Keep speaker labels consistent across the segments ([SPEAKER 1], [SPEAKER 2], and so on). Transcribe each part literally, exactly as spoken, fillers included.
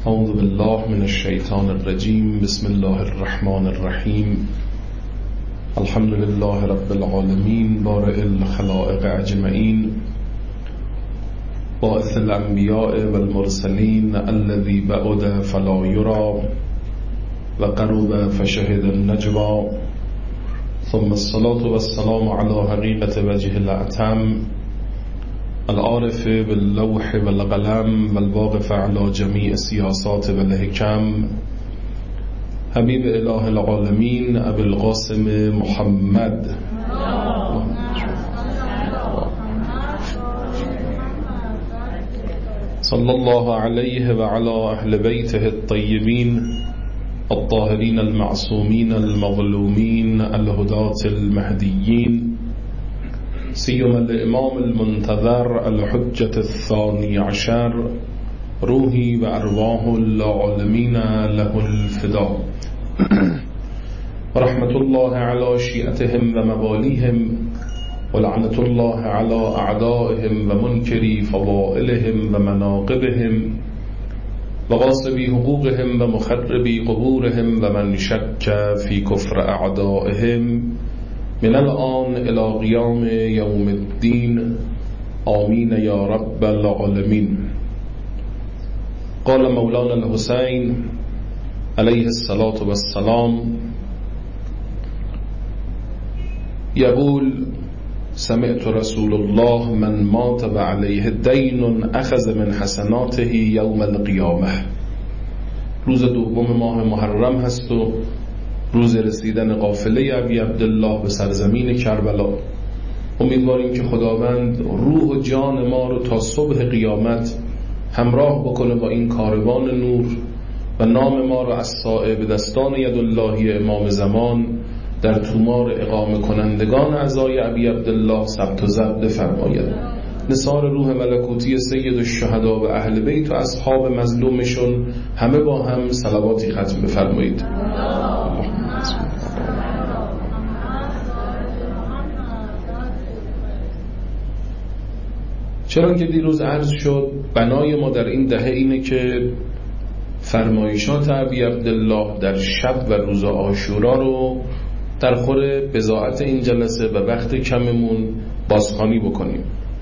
[SPEAKER 1] اعوذ بالله من الشیطان الرجیم. بسم الله الرحمن الرحیم. الحمد لله رب العالمین بارئ الخلائق اجمعین باعث الانبیاء والمرسلین الذی بعد فلا یری و قرب فشهد النجوى، ثم الصلاة والسلام على حقیقة وجه الأتم العارف باللوح والقلم والواقف على جميع السياسات والحكم، حبیب اله العالمین ابی القاسم محمد صلی الله علیه و علی اهل بیته الطیبین الطاهرین المعصومین المظلومین الهداة المهدیین، سیما الامام المنتظر الحجة الثانی عشر روحی و ارواح العالمین له الفدا، و رحمت الله علی شیعتهم و موالیهم، و لعنت الله علی اعدائهم و منکری فضائلهم و مناقبهم و غاصبی حقوقهم و مخربی قبورهم و من شک فی کفر اعدائهم من الآن الى قیام یوم الدین، آمین یا رب العالمین. قال مولانا الحسین علیه الصلاة والسلام یقول سمعت رسول الله من مات و علیه دین اخذ من حسناته یوم القیامه. روز دوم ماه محرم هست و روز رسیدن قافله ابی عبدالله به سرزمین کربلا. امیدواریم که خداوند روح و جان ما رو تا صبح قیامت همراه بکنه با این کاروان نور و نام ما رو از صائب دستان یداللهی امام زمان در تومار اقامه کنندگان عزای ابی عبدالله ثبت و ضبط فرماید. نثار روح ملکوتی سید الشهدا و اهل بیت و اصحاب مظلومشون همه با هم صلواتی ختم بفرمایید. چرا که دیروز عرض شد بنای ما در این دهه اینه که فرمایشات ابی عبدالله در شب و روز عاشورا رو در خور بضاعت این جلسه و وقت کممون بازخوانی بکنیم.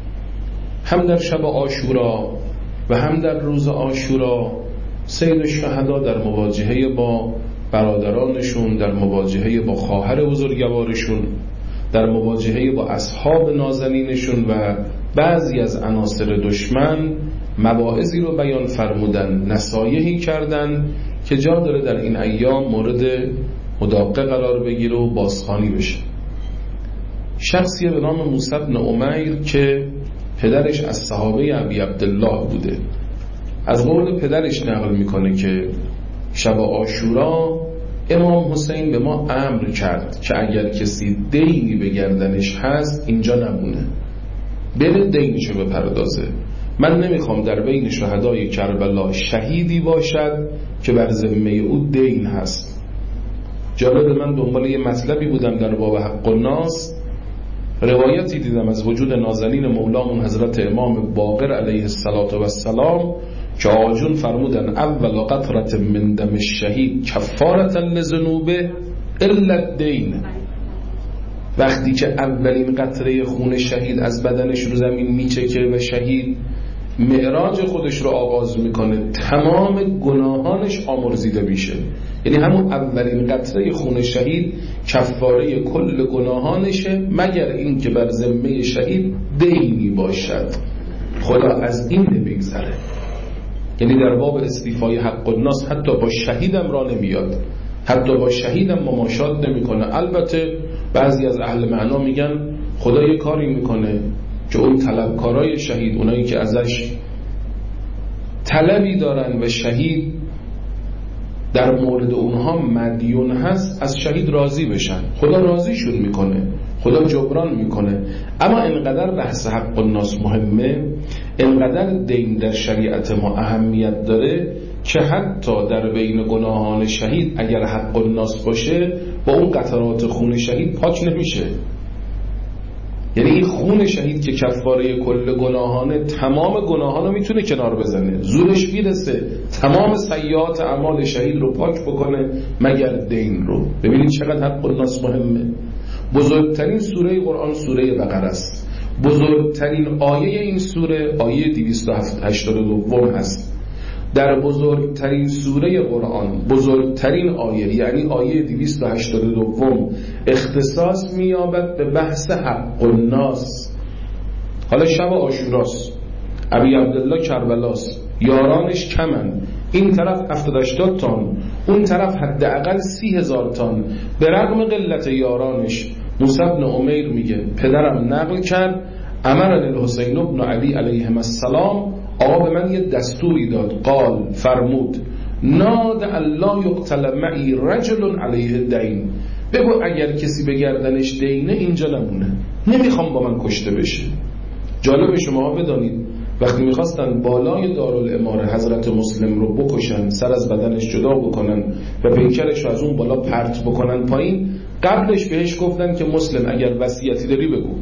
[SPEAKER 1] هم در شب عاشورا و هم در روز عاشورا سید الشهدا در مواجهه با برادرانشون، در مواجهه با خواهر بزرگوارشون، در مواجهه با اصحاب نازنینشون و بعضی از عناصر دشمن مواعظی رو بیان فرمودن، نصایحی کردن که جا داره در این ایام مورد مداقه قرار بگیره و بازخوانی بشه. شخصی به نام موسی بن عمیر که پدرش از صحابه ابی عبدالله بوده از قول پدرش نقل میکنه که شب عاشورا امام حسین به ما امر کرد که اگر کسی دینی به گردنش هست اینجا نمونه، بره دینشو بپردازه. من نمیخوام در بین شهدای کربلا شهیدی باشد که بر ذمه او دین هست. جالب، من دنبال یه مطلبی بودم در باب حق الناس، روایتی دیدم از وجود نازنین مولامون حضرت امام باقر علیه السلام که آجون فرمودن اول قطرة من دم الشهید کفارة لذنوبه الا الدین. وقتی که اولین قطره خون شهید از بدنش رو زمین میچکه و شهید معراج خودش رو آغاز میکنه، تمام گناهانش آمرزیده میشه. یعنی همون اولین قطره خون شهید کفاره کل گناهانشه، مگر این که بر ذمه شهید دینی باشد. خدا از این نمیگذره. یعنی در باب استیفای حق الناس حتی با شهیدم را نمیاد، حتی با شهیدم مماشات نمیکنه. البته بعضی از اهل معنا میگن خدا یه کاری میکنه که اون طلبکارای شهید، اونایی که ازش طلبی دارن و شهید در مورد اونها مدیون هست، از شهید راضی بشن. خدا راضیشون میکنه، خدا جبران میکنه. اما انقدر بحث حق الناس مهمه، انقدر دین در شریعت ما اهمیت داره که حتی در بین گناهان شهید اگر حق الناس باشه با اون قطرات خون شهید پاک نمیشه. یعنی این خون شهید که کفاره کل گناهانه، تمام گناهانو میتونه کنار بزنه، زورش میرسه تمام سیئات اعمال شهید رو پاک بکنه مگر دین رو. ببینید چقدر حق الناس مهمه. بزرگترین سوره قرآن سوره بقره است. بزرگترین آیه این سوره آیه دویست و هشتاد و دو هست. در بزرگترین سوره قرآن بزرگترین آیه یعنی آیه دویست و هشتاد و دو اختصاص می‌یابد به بحث حق الناس. حالا شب عاشوراست، ابی عبدالله کربلاست، یارانش کمن، این طرف هفتاد هشتاد تن، اون طرف حداقل سی هزار تن. به رغم قلت یارانش موسی بن عمیر میگه پدرم نقل کرد امرنی الحسین بن علی علیهم السلام، آقا به من یه دستوری داد، قال فرمود ناد الله یقتل معی رجل علیه دین، بگو اگر کسی به گردنش دینه اینجا نمونه، نمیخوام با من کشته بشه. جالب شما بدانید وقتی میخواستن بالای دارالاماره حضرت مسلم رو بکشن، سر از بدنش جدا بکنن و پیکرش رو از اون بالا پرت بکنن پایین، قبلش بهش گفتن که مسلم اگر وصیتی داری بگو.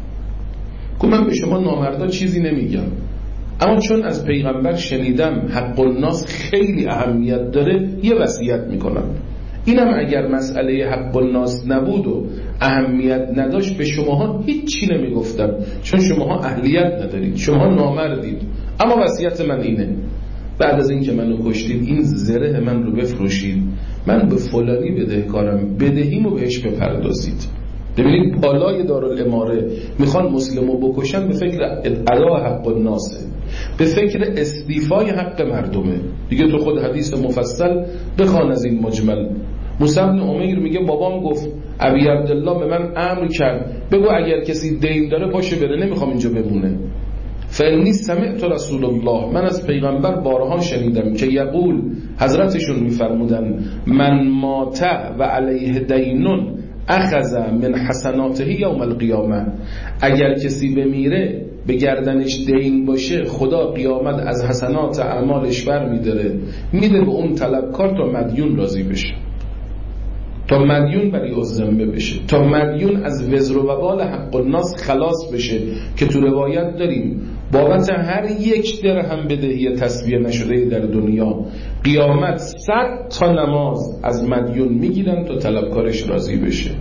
[SPEAKER 1] که من به شما نامردا چیزی نمیگم، اما چون از پیغمبر شنیدم حق الناس خیلی اهمیت داره یه وصیت میکنم. اینم اگر مسئله حق الناس نبود و اهمیت نداشت به شماها هیچی نمیگفتم، چون شماها اهلیت ندارید، شماها نامردید. اما وصیت من اینه بعد از این که منو کشتید این زره من رو بفروشید، من به فلانی بدهکارم، بدهیمو بهش بپردازید. ببینید بالای دارالاماره میخوان مسلمو بکشن به فکر ادا حق الناسه، به فکر استیفای حق مردمه. دیگه تو خود حدیث مفصل بخوان از این مجمل. موسی بن عمیر میگه بابام گفت ابی عبدالله به من امر کرد بگو اگر کسی دین داره پاشه بره، نمیخوام اینجا بمونه. فانی سمعت رسول الله، من از پیغمبر بارها شنیدم که یقول، حضرتشون میفرمودن من مات و علیه دینون اخذ من حسناته یوم القیامه، اگر کسی بمیره به گردنش دین باشه خدا قیامت از حسنات اعمالش بر میداره میده به اون طلبکار تا مدیون راضی بشه، تا مدیون بری الذمه بشه، تا مدیون از وزر و وبال حق الناس خلاص بشه. که تو روایت داریم بابت هر یک درهم بدهی تسویه نشده در دنیا قیامت صد تا نماز از مدیون میگیرن تا طلبکارش راضی بشه.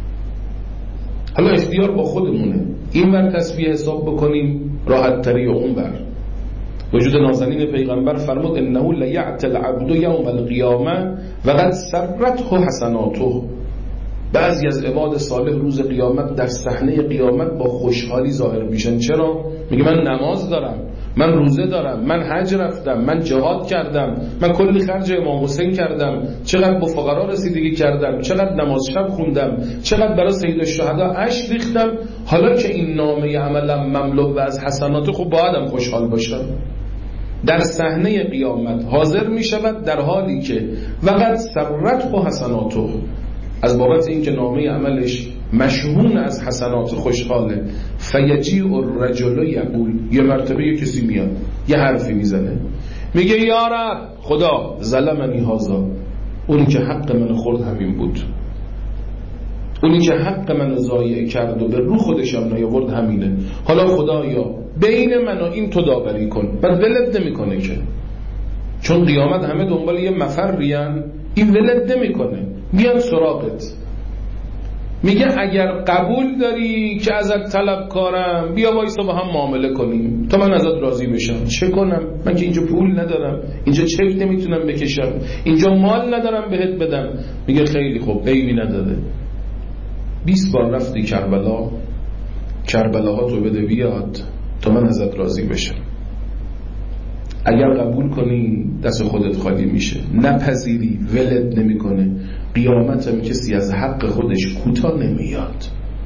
[SPEAKER 1] حالا اختیار با خودمونه، این ور تسویه حساب بکنیم راحت تری و اون ور. وجود نازنین پیغمبر فرمود انه لیعت العبد یوم القیامه و قد سرته حسناته، بعضی از عباد صالح روز قیامت در صحنه قیامت با خوشحالی ظاهر میشن. چرا؟ میگه من نماز دارم، من روزه دارم، من حج رفتم، من جهاد کردم، من کلی خرج امام حسین کردم، چقدر با فقرا رسیدگی کردم، چقدر نماز شب خوندم، چقدر برای سید الشهدا اشک ریختم. حالا که این نامه عملم مملو از حسنات، خب بایدم خوشحال باشم. در صحنه قیامت حاضر می شود در حالی که وقت سرت با حسناته، از بابت این که نامه عملش مشمون از حسنات خوشحاله. فیجیء الرجل یقول، یه مرتبه یه کسی میاد یه حرفی میزنه میگه یا رب خدا ظلمنی هذا، اونی که حق من خورد همین بود، اونی که حق من ضایع کرد و به رو خودشم نیاورد همینه، حالا خدایا بین من و این تو داوری کن. بعد ولد نمیکنه که، چون قیامت همه دنبال یه مفر ریان، این ولد نمیکنه، میاد سراغت میگه اگر قبول داری که ازت طلبکارم بیا وایسا با هم معامله کنیم تا من ازت راضی بشم. چه کنم؟ من که اینجا پول ندارم، اینجا چک نمیتونم بکشم، اینجا مال ندارم بهت بدم. میگه خیلی خوب، عیبی نداره، بیست بار رفتی کربلا، کربلاها تو بده بیاد تا من ازت راضی بشم. اگر قبول کنی دست خودت خالی میشه، نپذیری ولد نمیکنه. قیامت هم کسی از حق خودش کوتاه نمیاد.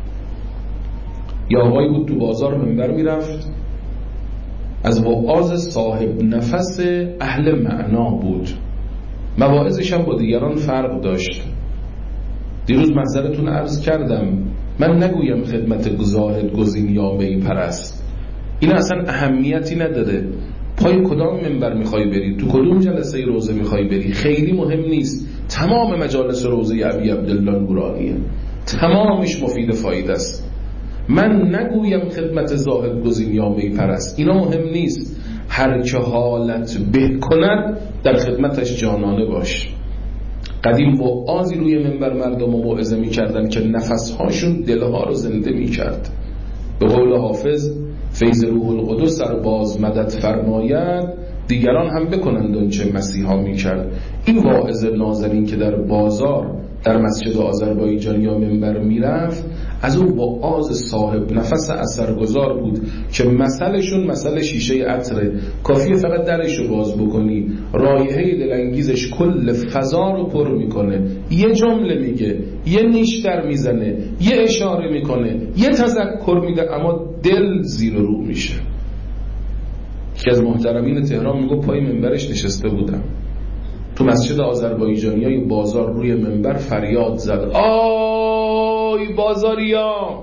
[SPEAKER 1] یا آقایی بود تو بازار منبر میرفت، از وعاظ صاحب نفس اهل معنا بود، مواعظش هم با دیگران فرق داشت. دیروز محضرتون عرض کردم من نگویم خدمت زاهد گزین یا می پرست، این اصلا اهمیتی نداره. پای کدام منبر میخوای بری، تو کدوم جلسه روزه میخوای بری، خیلی مهم نیست. تمام مجالس روزه ابی عبدالله نورانیه، تمامش مفید فایده است. من نگویم خدمت زاهد گزین یا می پرست، اینا مهم نیست. هر که حالت به کند در خدمتش جانانه باش. قدیم وعاظی روی منبر مردم رو موعظه می کردن که نفسهاشون دلها رو زنده می کرد. به قول حافظ فیض روح القدس سر باز مدد فرماید، دیگران هم بکنند اون چه مسیحا می کرد. این واعظ نازنین که در بازار در مسجد آذربایجان یا منبر می رفت، از اون وعاظ صاحب نفس اثرگذار بود که مثلشون مثل شیشه عطره، کافیه فقط درشو باز بکنی رایحه دلانگیزش کل فضا رو پر میکنه. یه جمله میگه، یه نیشتر میزنه، یه اشاره میکنه، یه تذکر میده، اما دل زیر و رو میشه. که از محترمین تهران میگو پای منبرش نشسته بودم تو مسجد آذربایجانی بازار، روی منبر فریاد زد آی بازاریا،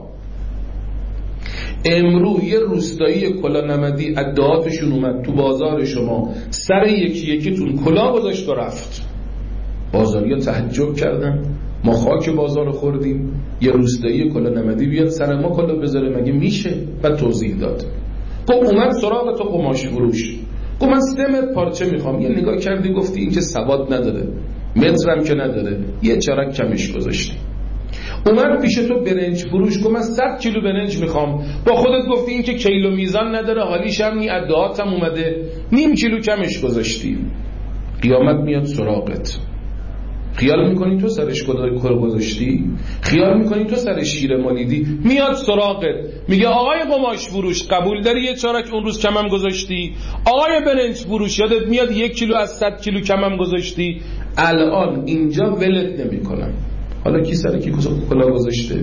[SPEAKER 1] امروز یه روستایی کلا نمدی ادعاتشون اومد تو بازار شما، سر یکی یکی تون کلا گذاشت و رفت. بازاریا تعجب کردن، ما خاک بازار خوردیم، یه روستایی کلا نمدی بیاد سر ما کلا بذاره، مگه میشه؟ بعد توضیح داد. گفت اومد سراغ تو قماش فروش، گفت من سه متر پارچه میخوام. یه نگاه کردی گفتی این که سواد نداره، مترم که نداره، یه چرک کمش گذاشتی. اومد پیش تو برنج فروش، گفت من صد کیلو برنج میخوام، با خودت گفتی این که کیلو میزان نداره، حالیش هم نی ادعاتم اومده، نیم کیلو کمش گذاشتی. قیامت میاد سراغت. خیال میکنی تو سرش کل گذاشتی؟ خیال میکنی تو سرش شیر مالیدی؟ میاد سراغت میگه آقای قماش فروش قبول داری یه چارک اون روز کمم گذاشتی؟ آقای برنج فروش یادت میاد یک کیلو از صد کیلو کمم گذاشتی؟ الان اینجا ولت نمیکنم. حالا کی سر کی کلا گذاشته؟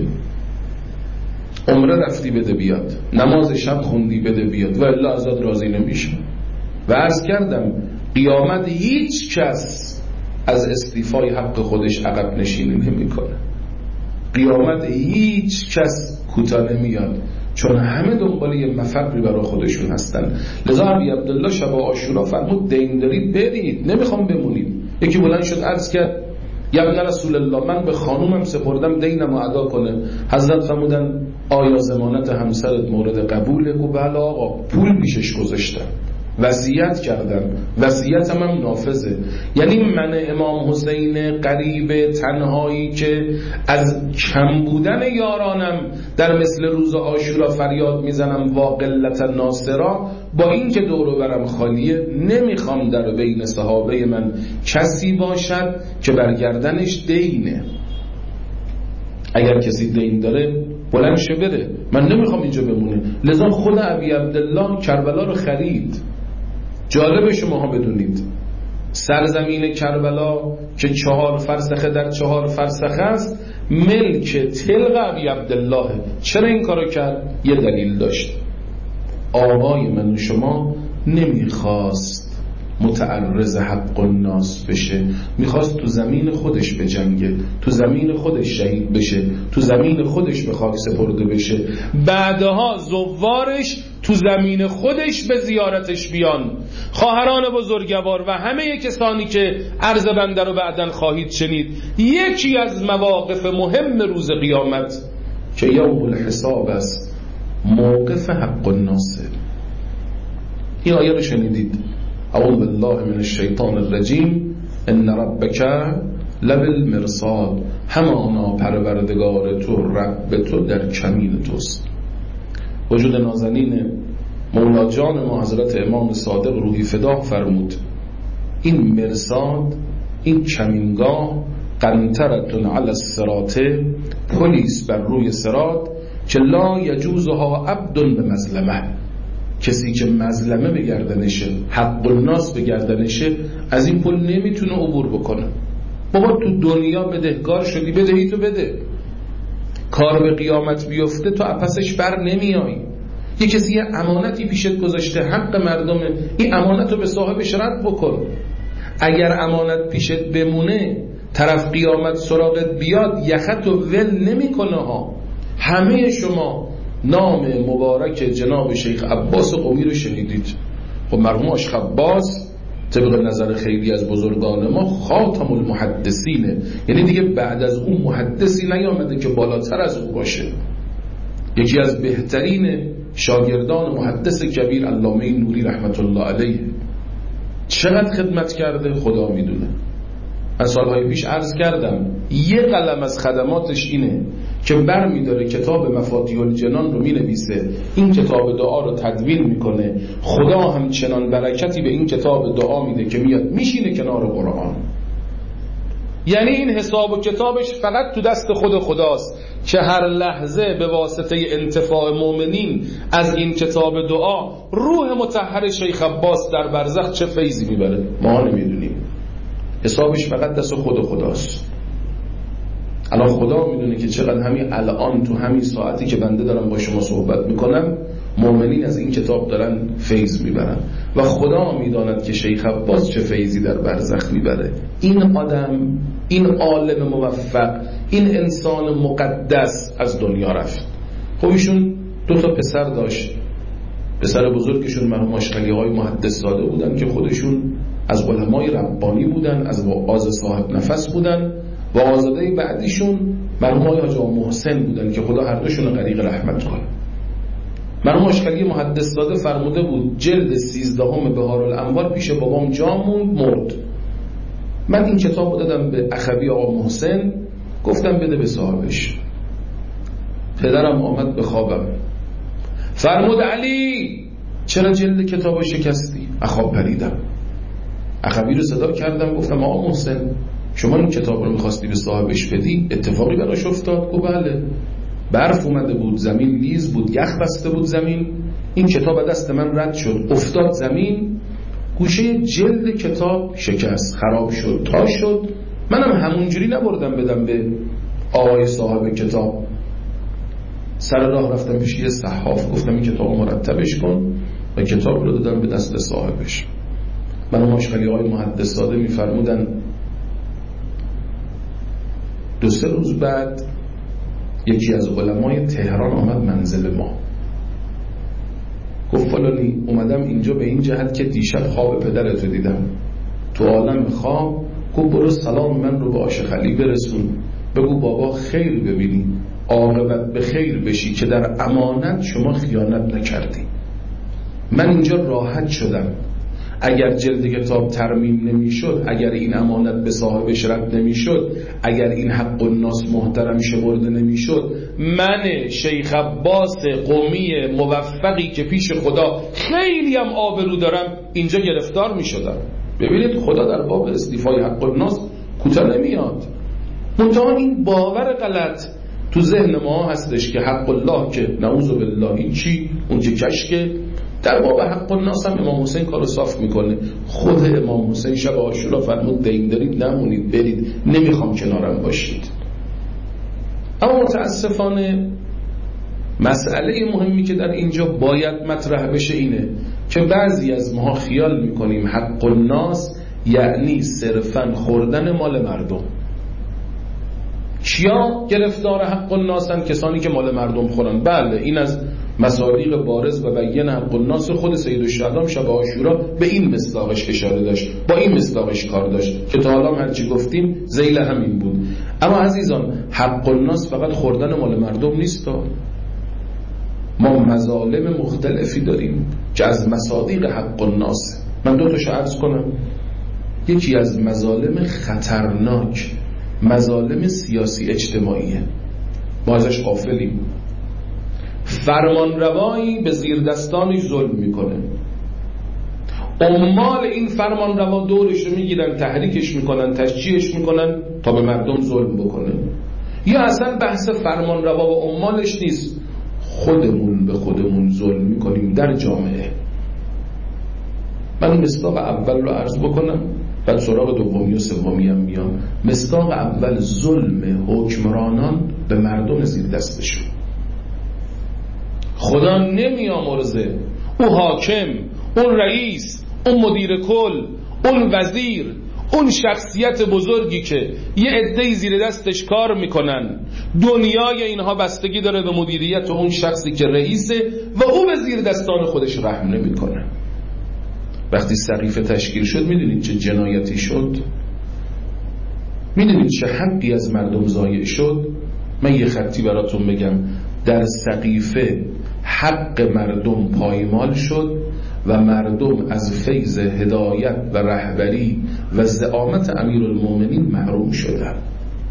[SPEAKER 1] عمره رفتی بده بیاد، نماز شب خوندی بده بیاد، و الا ازت راضی نمیشه. و عرض کردم قیامت هیچ کس از استیفای حق خودش عقب نشینی نمیکنه. قیامت هیچ کس کوتاه نمیاد، چون همه دنبال یه مفری برای خودشون هستن. لذا ابی عبدالله شب عاشورا فرمود دین دارید بدید، نمیخوام بمونید. یکی بلند شد عرض کرد یا ابن رسول الله، من به خانومم سپردم دینم رو ادا کنه. حضرت فرمودن آیا ضمانت همسرت مورد قبوله؟ گفت بله آقا، پول پیشش گذاشتم، وصیت کردم، وصیتم هم نافذه. یعنی من امام حسین غریب تنهایی که از کم بودن یارانم در مثل روز عاشورا فریاد میزنم وا قلت ناصرا، با این که دور و برم خالیه، نمیخوام در بین صحابه من کسی باشد که برگردنش دینه. اگر کسی دین داره بلند شه بره، من نمیخوام اینجا بمونه. لذا خود ابی عبدالله کربلا رو خرید. جالب شماها بدونید سرزمین کربلا که چهار فرسخه در چهار فرسخه است ملک تلق ابی عبدالله. چرا این کارو کرد؟ یه دلیل داشت. آقای من و شما نمیخواست متعرض حق الناس بشه، میخواست تو زمین خودش بجنگه، تو زمین خودش شهید بشه، تو زمین خودش به خاک سپرده بشه، بعدها زوارش تو زمین خودش به زیارتش بیان. خواهران بزرگوار و همه کسانی که عرض بنده رو بعداً خواهید شنید، یکی از مواقف مهم روز قیامت که یوم الحساب است، موقف حق الناس. این آیه رو شنیدید؟ اعوذ بالله من الشیطان الرجیم ان ربک لبالمرصاد، همانا پروردگار تو، رب تو در کمین توست. وجود نازنین مولا جان ما حضرت امام صادق روحی فدا فرمود این مرصاد، این کمینگاه، قنطرتون علی الصراط، پلیس بر روی صراط که لا یجوزها عبد به مظلمه، کسی که مظلمه به گردنشه، حق الناس به گردنشه، از این پل نمیتونه عبور بکنه. بابا تو دنیا بدهکار شدی، بدهی تو بده، کار به قیامت بیفته تو اپسش بر نمیای. یه کسی یه امانتی پیشت گذاشته، حق مردمه، این امانت رو به صاحبش رد بکن. اگر امانت پیشت بمونه، طرف قیامت سراغت بیاد، یخت و ول نمی کنه ها. همه شما نام مبارک جناب شیخ عباس قمی رو شنیدید. خب مرحوم آشیخ عباس طبق نظر خیلی از بزرگان ما خاتم المحدثینه، یعنی دیگه بعد از اون محدثی نیامده که بالاتر از او باشه. یکی از بهترین شاگردان محدث کبیر علامه نوری رحمت الله علیه. چقدر خدمت کرده خدا میدونه. من سالهای پیش عرض کردم یه قلم از خدماتش اینه که بر میداره کتاب مفاتیح الجنان رو مینویسه، این کتاب دعا رو تدوین میکنه. خدا هم چنان برکتی به این کتاب دعا میده که میاد میشینه کنار قرآن. یعنی این حساب و کتابش فقط تو دست خود خداست که هر لحظه به واسطه انتفاع مؤمنین از این کتاب دعا روح مطهر شیخ عباس در برزخ چه فیضی میبره ما نمیدونیم. حسابش فقط دست خود خداست. الان خدا میدونه که چقدر همین الان تو همین ساعتی که بنده دارم با شما صحبت میکنم مؤمنین از این کتاب دارن فیض میبرن و خدا میداند که شیخ عباس چه فیضی در برزخ میبره. این آدم، این عالم موفق، این انسان مقدس از دنیا رفت. خب ایشون دو تا پسر داشت. پسر بزرگشون مرحوم اشقلی های محدث زاده بودن که خودشون از علمای ربانی بودن، از وعاظ صاحب نفس بودن، و آزاده بعدیشون مرحوم های حاج آقا محسن بودن که خدا هر دوشون غریق رحمت کنه. مرحوم اشقلی محدث زاده فرموده بود جلد سیزدهم بهار الانوار پیش بابام جا موند، مرد. من این کتاب رو دادم به اخوی آقا محسن، گفتم بده به صاحبش. پدرم آمد به خوابم، فرمود علی چرا جلد کتاب شکستی؟ اخواب پریدم. اخوی رو صدا کردم، گفتم آقا محسن شما این کتاب رو میخواستی به صاحبش بدی، اتفاقی براش افتاد؟ گفت بله، برف اومده بود، زمین لیز بود، یخ بسته بود زمین، این کتاب دست من رد شد افتاد زمین، گوشه جلد کتاب شکست، خراب شد، تا شد. منم همونجوری نبردم بدم به آقای صاحب کتاب. سر راه رفتم پیش یه صحاف، گفتم این کتاب مرتبش کن و کتاب رو دادم به دست صاحبش. من اشقلی های محدث زاده میفرمودن دو سه روز بعد یکی از علمای تهران آمد منزل ما، گفت فلانی اومدم اینجا به این جهت که دیشب خواب پدرتو دیدم تو عالم خواب. گفت برو سلام من رو به آشخلی برسون، بگو بابا خیر ببینی، عاقبت به خیر بشی که در امانت شما خیانت نکردی. من اینجا راحت شدم. اگر جلد کتاب ترمیم نمیشد، اگر این امانت به صاحبش رد نمیشد، اگر این حق الناس محترم شمرده نمیشد، من شیخ عباس قمی موفقی که پیش خدا خیلی هم آبرو دارم اینجا گرفتار میشدم. ببینید خدا در باب استیفای حق الناس کوتاه نمیاد. منتها این باور غلط تو ذهن ما هستش که حق الله که نعوذ بالله چی اون که کشکه. در باب حق الناس هم امام حسین کارو صاف میکنه. خود امام حسین شب عاشورا فرمود دین دارید نمونید برید، نمیخوام کنارم باشید. اما متاسفانه مسئله مهمی که در اینجا باید مطرح بشه اینه که بعضی از ما خیال میکنیم حق الناس یعنی صرفاً خوردن مال مردم. کیا گرفتار حق الناسن؟ کسانی که مال مردم خورن. بله این از مصادیق بارز و بیان حق الناس خود سید الشهدا شب عاشورا به این مصداقش اشاره داشت، با این مصداقش کار داشت که تا حالا هرچی گفتیم ذیل همین بود. اما عزیزان حق الناس فقط خوردن مال مردم نیست. ما مظالم مختلفی داریم که از مصادیق حق الناس. من دو تاشو عرض کنم. یکی از مظالم خطرناک مظالم سیاسی اجتماعیه، ما ازش غافلیم. فرمانروایی به زیر دستانش ظلم میکنه، عمال این فرمانروا دورش رو میگیرن، تحریکش میکنن، تشجیعش میکنن تا به مردم ظلم بکنه. یا اصلا بحث فرمانروا و عمالش نیست، خودمون به خودمون ظلم میکنیم در جامعه. من مصداق اول رو عرض بکنم بعد سراغ دومی و سومی هم میام. مصداق اول ظلم حکمرانان به مردم زیر دستشون. خدا نمیامرزه اون حاکم، اون رئیس، اون مدیر کل، اون وزیر، اون شخصیت بزرگی که یه عده‌ای زیر دستش کار میکنن، دنیای اینها بستگی داره به مدیریت اون شخصی که رئیسه و او به زیر دستان خودش رحم نمیکنه. وقتی سقیفه تشکیل شد میدونید چه جنایتی شد؟ میدونید چه حقی از مردم ضایع شد؟ من یه خطی براتون بگم. در سقیفه حق مردم پایمال شد و مردم از فیض هدایت و رهبری و زعامت امیرالمومنین محروم شدند.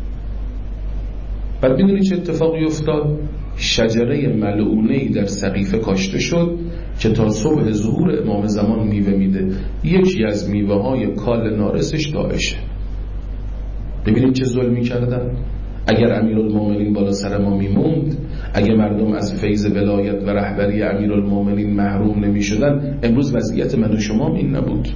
[SPEAKER 1] بعد میدونی چه اتفاقی افتاد؟ شجره ملعونه‌ای در سقیفه کاشته شد که تا صبح ظهور امام زمان میوه میده. یکی از میوه های کال نارسش داعشه. ببینیم چه ظلمی کردن. اگر امیرالمومنین بالا سر ما میموند، اگر مردم از فیض ولایت و رهبری امیرالمومنین محروم نمی شدن، امروز وضعیت من و شما این نبود.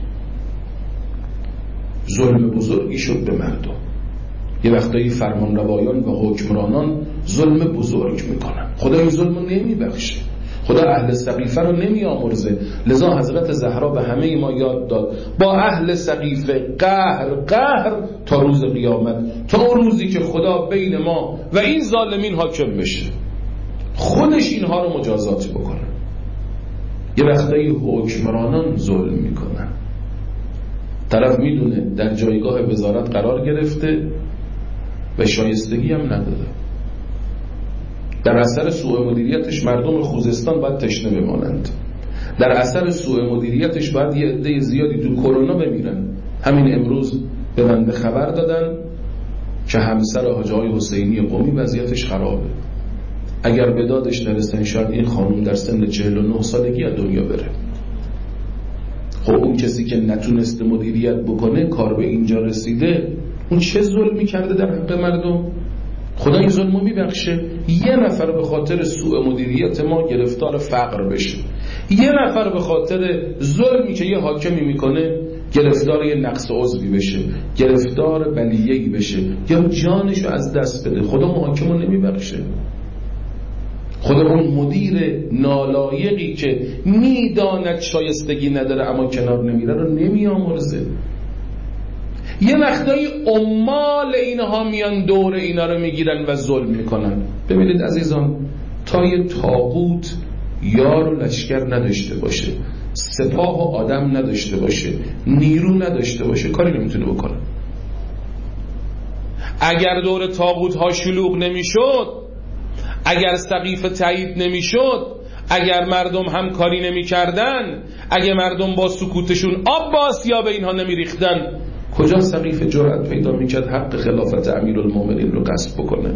[SPEAKER 1] ظلم بزرگی شد به مردم. یه وقتایی فرمانروایان و حکمرانان ظلم بزرگ میکنن. خدا این ظلم رو نمی بخشه. خدا اهل سقیفه رو نمی آمرزه. لذا حضرت زهرا به همه ما یاد داد با اهل سقیفه قهر قهر تا روز قیامت، تا اون روزی که خدا بین ما و این ظالمین حاکم بشه، خودش اینها رو مجازات بکنه. یه وقتایی حکمرانان ظلم میکنن. طرف میدونه در جایگاه وزارت قرار گرفته و شایستگی هم نداده. در اثر سوء مدیریتش مردم خوزستان باید تشنه بمانند. در اثر سوء مدیریتش باید یه عده زیادی تو کرونا بمیرن. همین امروز به من خبر دادن که همسر حاج آقای حسینی قمی وضعیتش خرابه. اگر به دادش نرسن شاید این خانم در سن چهل و نه سالگی از دنیا بره. خب اون کسی که نتونسته مدیریت بکنه، کار به اینجا رسیده، اون چه ظلمی کرده در حق مردم؟ خدا این ظلمو میبخشه. یه نفر به خاطر سوء مدیریت ما گرفتار فقر بشه، یه نفر به خاطر ظلمی که یه حاکمی میکنه گرفتار یه نقص عضوی بشه، گرفتار بلیه‌ای بشه، یا جانشو از دست بده، خدا محاکمو نمیبخشه. خدا اون مدیر نالایقی که میداند شایستگی نداره اما کنار نمیره رو نمیامرزه. یه وقتایی عمال اینها میان دور اینا رو میگیرن و ظلم میکنن. ببینید عزیزان، تا یه طاغوت یار و لشکر نداشته باشه، سپاه و آدم نداشته باشه، نیرو نداشته باشه، کاری نمیتونه بکنه. اگر دور طاغوت ها شلوغ نمیشد، اگر سقیفه تایید نمیشد، اگر مردم همکاری نمیکردن، اگر مردم با سکوتشون آب با آسیاب اینها نمیریختن، کجا سقیفه جرأت پیدا میکرد حق خلافت امیرالمومنین رو غصب بکنه؟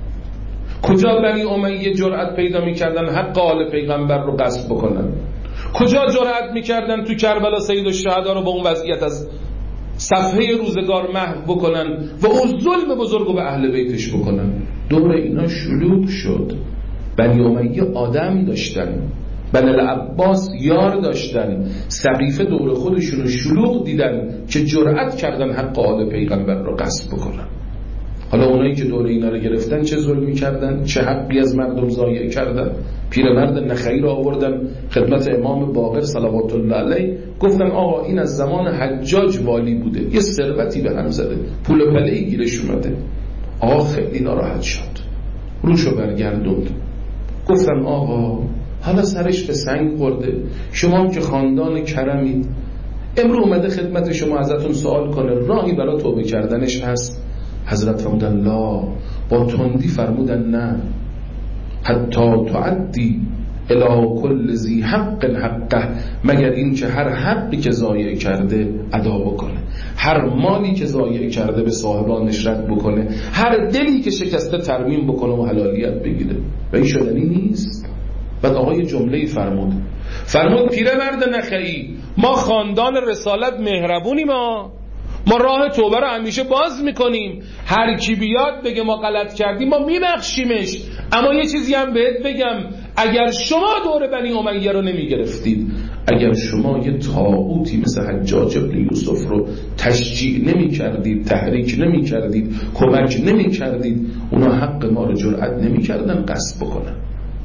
[SPEAKER 1] کجا بنی امیه جرأت پیدا میکردن حق آل پیغمبر رو غصب بکنن؟ کجا جرأت میکردن تو کربلا سید الشهدا رو با اون وضعیت از صفحه روزگار محو بکنن و اون ظلم بزرگ رو به اهل بیتش بکنن؟ دور اینا شلوغ شد. بنی امیه آدم داشتن، بنی العباس یار داشتن، سقیفه دور خودشون رو شلوغ دیدن که جرأت کردن حق آل پیغمبر رو غصب بکنن. حالا اونایی که دور اینا رو گرفتن چه ظلمی کردن؟ چه حقی از مردم ضایع کردن؟ پیرمرد نخعی رو آوردن خدمت امام باقر صلوات الله علیه، گفتن آقا این از زمان حجاج والی بوده، یه ثروتی به هم زده، پول و پله‌ای گیرش اومده. آقا خیلی ناراحت شد، روشو برگردوند، گفتن آقا حالا سرش به سنگ خورده، شما هم که خاندان کرمید، امروز اومده خدمت شما ازتون سوال کنه، راهی برای توبه کردنش هست؟ حضرت فرمودن لا، با تندی فرمودن نه، حتی تعدی الی کل ذی حق حقه، مگر این که هر حقی که ضایع کرده ادا بکنه، هر مالی که ضایع کرده به صاحبانش رد بکنه، هر دلی که شکسته ترمیم بکنه و حلالیت بگیره. و این شدنی نیست. بعد آقای جمله فرمود فرمود پیرمرد نخعی، ما خاندان رسالت مهربونیم، ما ما راه توبه رو همیشه باز میکنیم، هر کی بیاد بگه ما غلط کردیم ما میبخشیمش. اما یه چیزی هم بهت بگم، اگر شما دور بنی امیه رو نمیگرفتید، اگر شما یه طاغوتی مثل حجاج ابن یوسف رو تشجیع نمی کردید، تحریک نمی کردید، کمک نمی کردید، اونا حق ما رو جرأت نمی کردن غصب بکنن.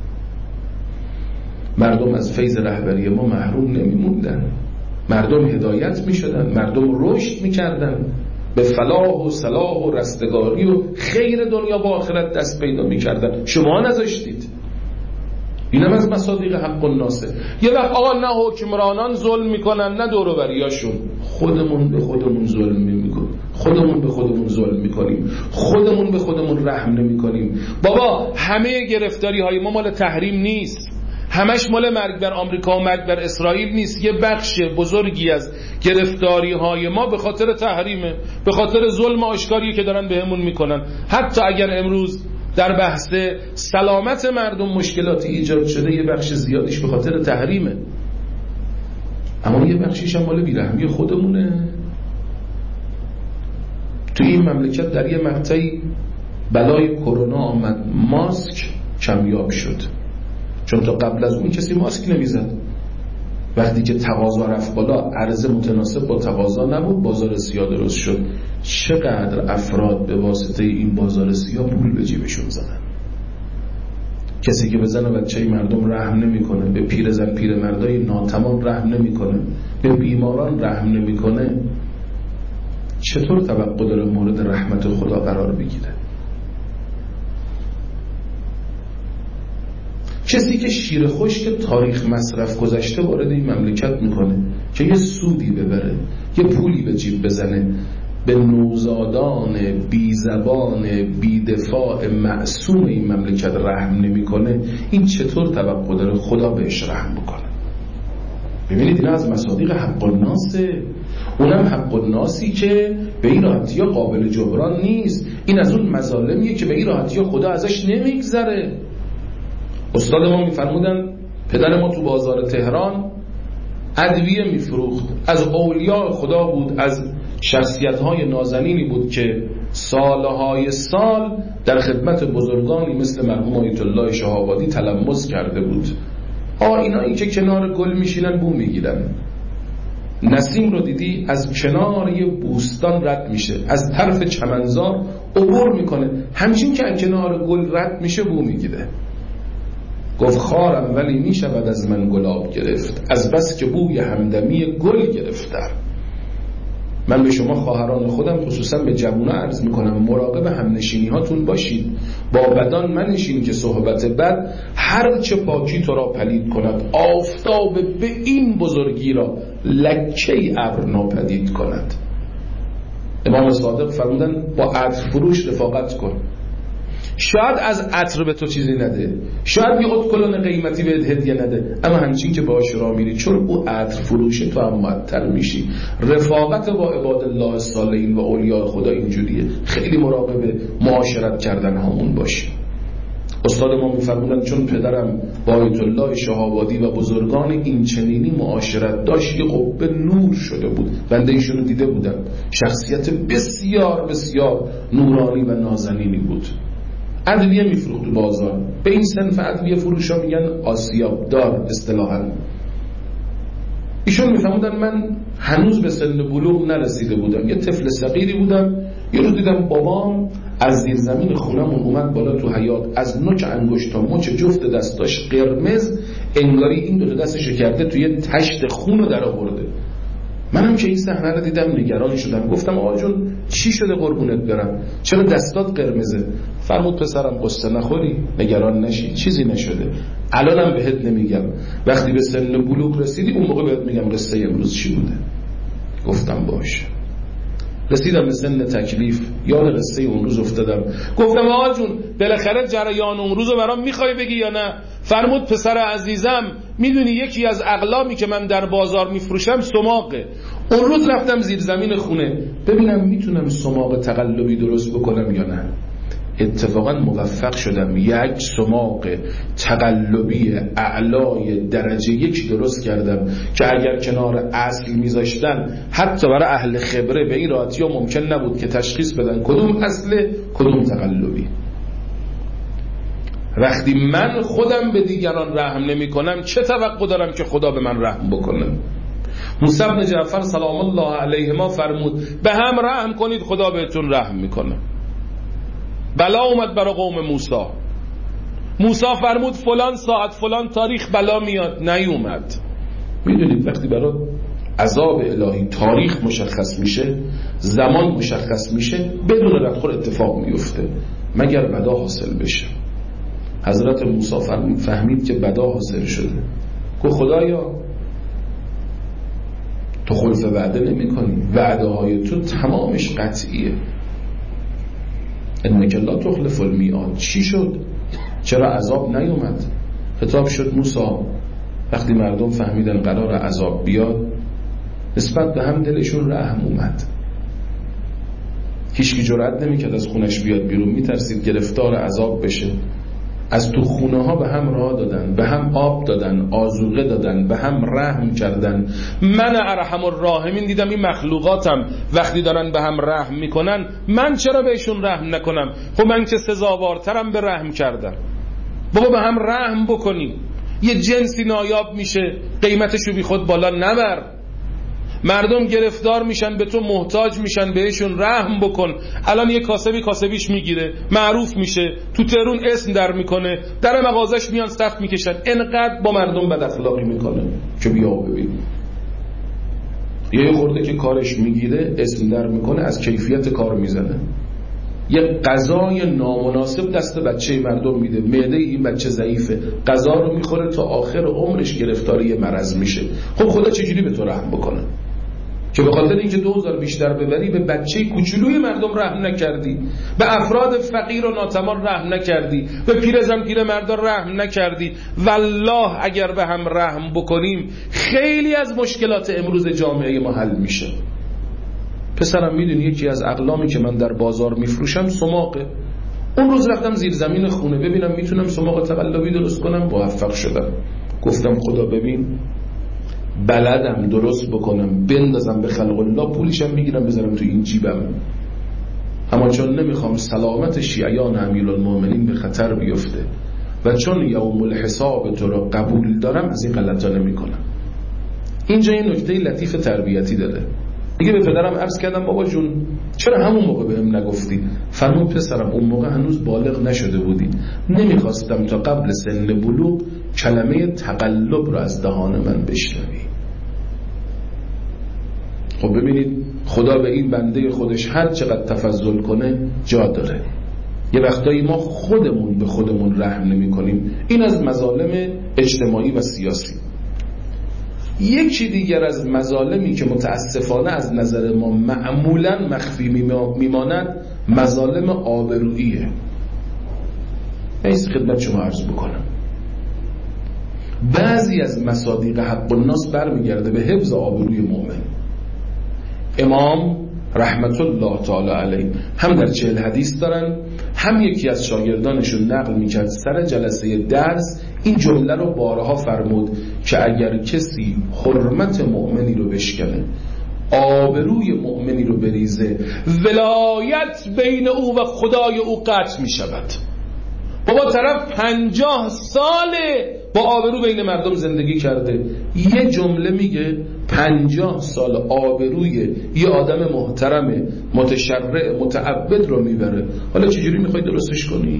[SPEAKER 1] مردم از فیض رهبری ما محروم نمی موندن، مردم هدایت می شدن، مردم رشد می کردن، به فلاح و صلاح و رستگاری و خیر دنیا و آخرت دست پیدا می کردن. شما نذاشتید. اینم از مصادیق حق الناسه. یه وقت آقا نه حکمرانان ظلم میکنن نه دوروبریاشون، خودمون به خودمون ظلم میکنیم، خودمون به خودمون خودمون ظلم میکنیم، خودمون به خودمون رحم نمیکنیم. بابا همه گرفتاری های ما مال تحریم نیست، همش مال مرگ بر آمریکا و مرگ بر اسرائیل نیست. یه بخش بزرگی از گرفتاری های ما به خاطر تحریمه، به خاطر ظلم آشکاری که دارن بهمون میکنن. حتی اگر امروز در بحث سلامت مردم مشکلاتی ایجاد شده، یه بخش زیادیش به خاطر تحریمه، اما یه بخشیش هم مال بیرحمی خودمونه. تو این مملکت در یه مقطعی بلای کرونا آمد، ماسک کمیاب شد، چون تا قبل از اون کسی ماسک نمیزد. وقتی که تقاضا رفت بالا، عرضه متناسب با تقاضا نبود، بازار سیاه درست شد. چقدر افراد به واسطه این بازار سیاه پول به جیبشون زدن. کسی که به زن و بچه مردم رحم نمیکنه، به پیرزن پیرمردای ناتمام رحم نمیکنه، به بیماران رحم نمیکنه، چطور توقع داره مورد رحمت خدا قرار بگیره؟ کسی که شیر خشک تاریخ مصرف گذشته وارد این مملکت میکنه که یه سودی ببره، یه پولی به جیب بزنه، به نوزادان بی زبان بی دفاع معصوم این مملکت رحم نمیکنه، این چطور توقع داره خدا بهش رحم بکنه؟ ببینید این از مصادیق حق الناسه، اونم حق الناسی که به این راحتی قابل جبران نیست. این از اون مظالمیه که به این راحتی خدا ازش نمیگذره. استاد ما میفرمودن پدر ما تو بازار تهران ادویه میفروخت، از اولیاء خدا بود، از شخصیت‌های نازنینی بود که سالهای سال در خدمت بزرگانی مثل مرحوم آیت الله شهابادی تلمس کرده بود. آینایی که کنار گل میشینن بو میگیرن. نسیم رو دیدی از کنار یه بوستان رد میشه، از طرف چمنزار عبور میکنه، همچین که از کنار گل رد میشه بو میگیره. گفت خارم ولی میشود از من گلاب گرفت، از بس که بوی همدمی گل گرفتم. من به شما خواهران خودم خصوصا به جوونا عرض میکنم مراقب همنشینی هاتون باشید. با بدان منشین که صحبت بد هر چه پاکی تو را پلید کند، آفتاب به این بزرگی را لکه ابر ناپدید کند. امام صادق فرمودن با عطر فروش رفاقت کن. شاید از عطر به تو چیزی نده، شاید یه ادکلون قیمتی بهت هدیه نده، اما همچین که باهاش راه میری، چون او عطر فروشه تو هم معطر میشی. رفاقت با عباد الله الصالحین و اولیاء خدا اینجوریه. خیلی مراقب معاشرت کردن همون باشی. استاد ما میفرمودن چون پدرم با آیت الله شهابادی و بزرگان این چنینی معاشرت داشت، یه قبه نور شده بود. بنده ایشونو دیده بودم، شخصیت بسیار بسیار نورانی و نازنینی بود. ادویه میفروخت تو بازار. به این صنف ادویه فروشا میگن آسیابدار اصطلاحاً. ایشون میفهمودن من هنوز به سن بلوغ نرسیده بودم، یه طفل صغیری بودم. یه روز دیدم بابام از زیر زمین خونمون اومد بالا تو حیاط، از نوک انگشت تا مچ جفت دستاش قرمز، انگاری این دو تا دستشو کرده توی تشت خون رو در آورده. منم که این صحنه رو دیدم نگران شدم. گفتم آقا جون چی شده قربونت برم، چرا دستات قرمزه؟ فرمود پسرم قصه نخوری، نگران نشی، چیزی نشده. الانم بهت نمیگم، وقتی به سن بلوغ رسیدی اون موقع بهت میگم قصه امروز چی بوده. گفتم باشه. رسیدم به سن تکلیف، یاد قصه اون روز افتادم. گفتم آقا جون بالاخره جریان اون روزو برام میخوای بگی یا نه؟ فرمود پسر عزیزم میدونی یکی از اقلامی که من در بازار میفروشم سماقه. اون روز رفتم زیر زمین خونه ببینم میتونم سماق تقلبی درست بکنم یا نه. اتفاقا موفق شدم، یک سماق تقلبی اعلای درجه یک درست کردم که اگر کنار اصل میذاشتن حتی برای اهل خبره به این راحتی ها ممکن نبود که تشخیص بدن کدوم اصله کدوم تقلبی. وقتی من خودم به دیگران رحم نمی کنم چه توقع دارم که خدا به من رحم بکنه؟ موسی بن جعفر سلام الله علیهما فرمود به هم رحم کنید خدا بهتون رحم میکنه. بلا اومد برای قوم موسی. موسی فرمود فلان ساعت فلان تاریخ بلا میاد، نیومد. میدونید وقتی برای عذاب الهی تاریخ مشخص میشه، زمان مشخص میشه، بدون ردخور اتفاق میفته مگر بلا حاصل بشه. حضرت موسی فهمید که بلا حاصل شده. گفت خدایا تو خلف وعده نمی کنی، وعده های تو تمامش قطعیه. انک لا تخلف المیعاد. چی شد؟ چرا عذاب نیومد؟ خطاب شد موسی وقتی مردم فهمیدن قرار عذاب بیاد نسبت به هم دلشون رحم اومد. هیچکی جرئت نمیکرد از خونش بیاد بیرون، میترسید گرفتار عذاب بشه. از تو خونه ها به هم راه دادن، به هم آب دادن، آذوقه دادن، به هم رحم کردن. من ارحم الراحمین دیدم این مخلوقاتم وقتی دارن به هم رحم میکنن من چرا بهشون رحم نکنم؟ خب من که سزاوارترم به رحم کردم. بابا به هم رحم بکنی. یه جنسی نایاب میشه قیمتشو بی خود بالا نبر. مردم گرفتار میشن به تو محتاج میشن بهشون رحم بکن. الان یه کاسبی کاسبیش میگیره معروف میشه تو تهرون اسم در میکنه در مغازش میان صف میکشن. انقدر با مردم بد اخلاقی میکنه که بیا ببین. یه خورده که کارش میگیره اسم در میکنه از کیفیت کار میزنه. یه غذای نامناسب دست بچه مردم میده، معده این بچه ضعیفه، غذا رو میخوره تا آخر عمرش گرفتاری مرض میشه. خب خدا چجوری به تو رحم بکنه که به خاطر اینکه دوزار بیشتر ببری به بچه کوچولوی مردم رحم نکردی، به افراد فقیر و ناتوان رحم نکردی، به پیرزن پیر مردان رحم نکردی. والله اگر به هم رحم بکنیم خیلی از مشکلات امروز جامعه ما حل میشه. پسرم میدونی یکی از اقلامی که من در بازار میفروشم سماقه. اون روز رفتم زیر زمین خونه ببینم میتونم سماق تقلبی درست کنم، موفق شدم. گفتم خدا ببین بلدم درست بکنم بندازم به خلق الله، پولشم میگیرم بذارم تو این جیبم. اما چون نمیخوام سلامت شیعیان امیرالمومنین به خطر بیفته و چون یوم الحساب تو رو قبول دارم از این غلطا نمیکنم. اینجا این نکته لطیف تربیتی داره. دیگه به پدرم عرض کردم بابا جون چرا همون موقع بهم نگفتی؟ فرمود پسرم اون موقع هنوز بالغ نشده بودی، نمیخواستم تا قبل سن بلوغ کلمه تقلب رو از دهان من بشنوی. خب ببینید خدا به این بنده خودش هر چقدر تفضل کنه جا داره. یه وقتایی ما خودمون به خودمون رحم نمی کنیم. این از مظالم اجتماعی و سیاسی. یکی دیگر از مظالمی که متاسفانه از نظر ما معمولا مخفی میماند مظالم آبروییه. ایست خدمت شما عرض بکنم بعضی از مصادیق حق الناس برمیگرده به حفظ آبروی مؤمن. امام رحمت الله تعالی علیه هم در چهل حدیث دارن، هم یکی از شاگردانشون نقل میکرد سر جلسه درس این جمله رو بارها فرمود که اگر کسی حرمت مؤمنی رو بشکنه، آبروی مؤمنی رو بریزه، ولایت بین او و خدای او قطع می شود. بابا طرف پنجاه ساله با آبرو بین مردم زندگی کرده، یه جمله میگه پنجاه سال آبروی یه آدم محترم متشرع متعبد رو میبره. حالا چجوری میخوای درستش کنی؟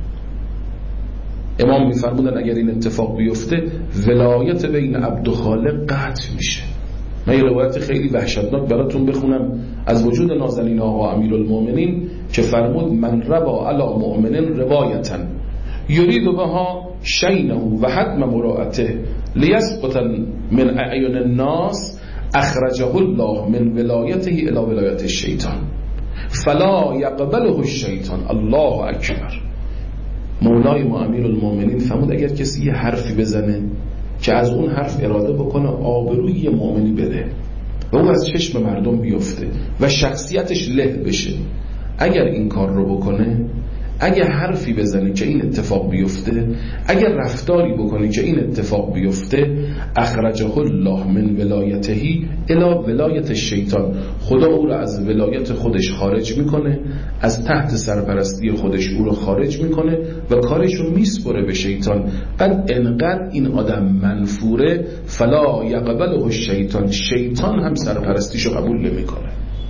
[SPEAKER 1] امام میفرمودن اگر این اتفاق بیفته ولایت بین عبد و خالق قطع میشه. من یه روایت خیلی وحشتناک براتون بخونم از وجود نازنین آقا امیرالمومنین که فرمود من روا علی مؤمنین روایتا یرید بها شینه و حتم مراعته لیسقط من اعین الناس اخرجه الله من ولایته الى ولایت الشیطان فلا یقبله الشیطان. الله اکبر. مولای ما امیرالمومنین فرمود اگر کسی یه حرفی بزنه که از اون حرف اراده بکنه آبروی یه مؤمنی بره و او از چشم مردم بیفته و شخصیتش له بشه، اگر این کار رو بکنه، اگر حرفی بزنه که این اتفاق بیفته، اگر رفتاری بکنه که این اتفاق بیفته، اخرجه الله من ولایتهی الی ولایت الشیطان، خدا او رو از ولایت خودش خارج میکنه، از تحت سرپرستی خودش او رو خارج میکنه و کارش رو میسپره به شیطان. بعد انقدر این آدم منفوره فلا یقبله الشیطان، شیطان هم سرپرستیشو قبول نمیکنه.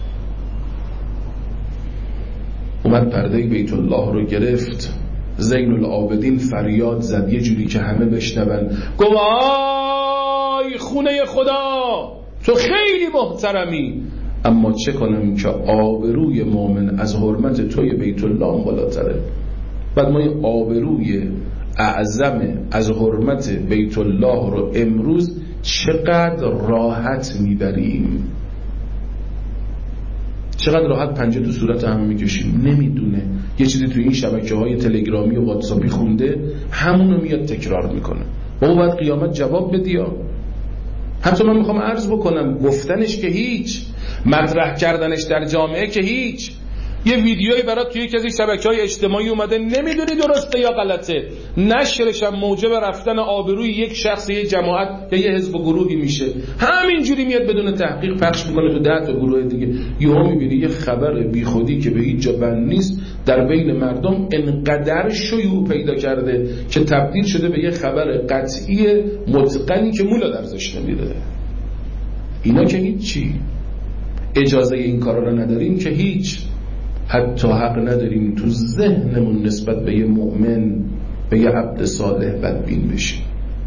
[SPEAKER 1] اومد پرده بیت الله رو گرفت، زین العابدین فریاد زد یه جوری که همه بشنون، گفت آی خونه خدا تو خیلی محترمی، اما چه کنم که آبروی مؤمن از حرمت توی بیت الله بالاتره. بعد ما این آبروی اعظم از حرمت بیت الله رو امروز چقدر راحت میبریم. چقدر راحت پنجه تو صورت هم میکشیم. نمیدونه یه چیزی تو این شبکه‌های تلگرامی و واتساپی خونده، همونو میاد تکرار میکنه. بابا باید قیامت جواب بدی. حتی من میخوام عرض بکنم، گفتنش که هیچ، مطرح کردنش در جامعه که هیچ. یه ویدیویی برات توی یکی از این شبکه‌های اجتماعی اومده، نمیدونی درسته یا غلطه، نشرش هم موجب رفتن آبروی یک شخص، یک جماعت یا یه حزب و گروهی میشه، همینجوری میاد بدون تحقیق پخش میکنه تو ده تا گروه دیگه. یهو میبینی یه خبر بیخودی که به هیچ جا بند نیست در بین مردم انقدر شیوع پیدا کرده که تبدیل شده به یه خبر قطعی متقنی که مولا درزش نمیره. اینا که هیچی، اجازه این کارا رو نداریم که هیچ. حتی حق نداریم تو ذهنمون نسبت به یه مؤمن، به یه عبد صالح بدبین بشیم.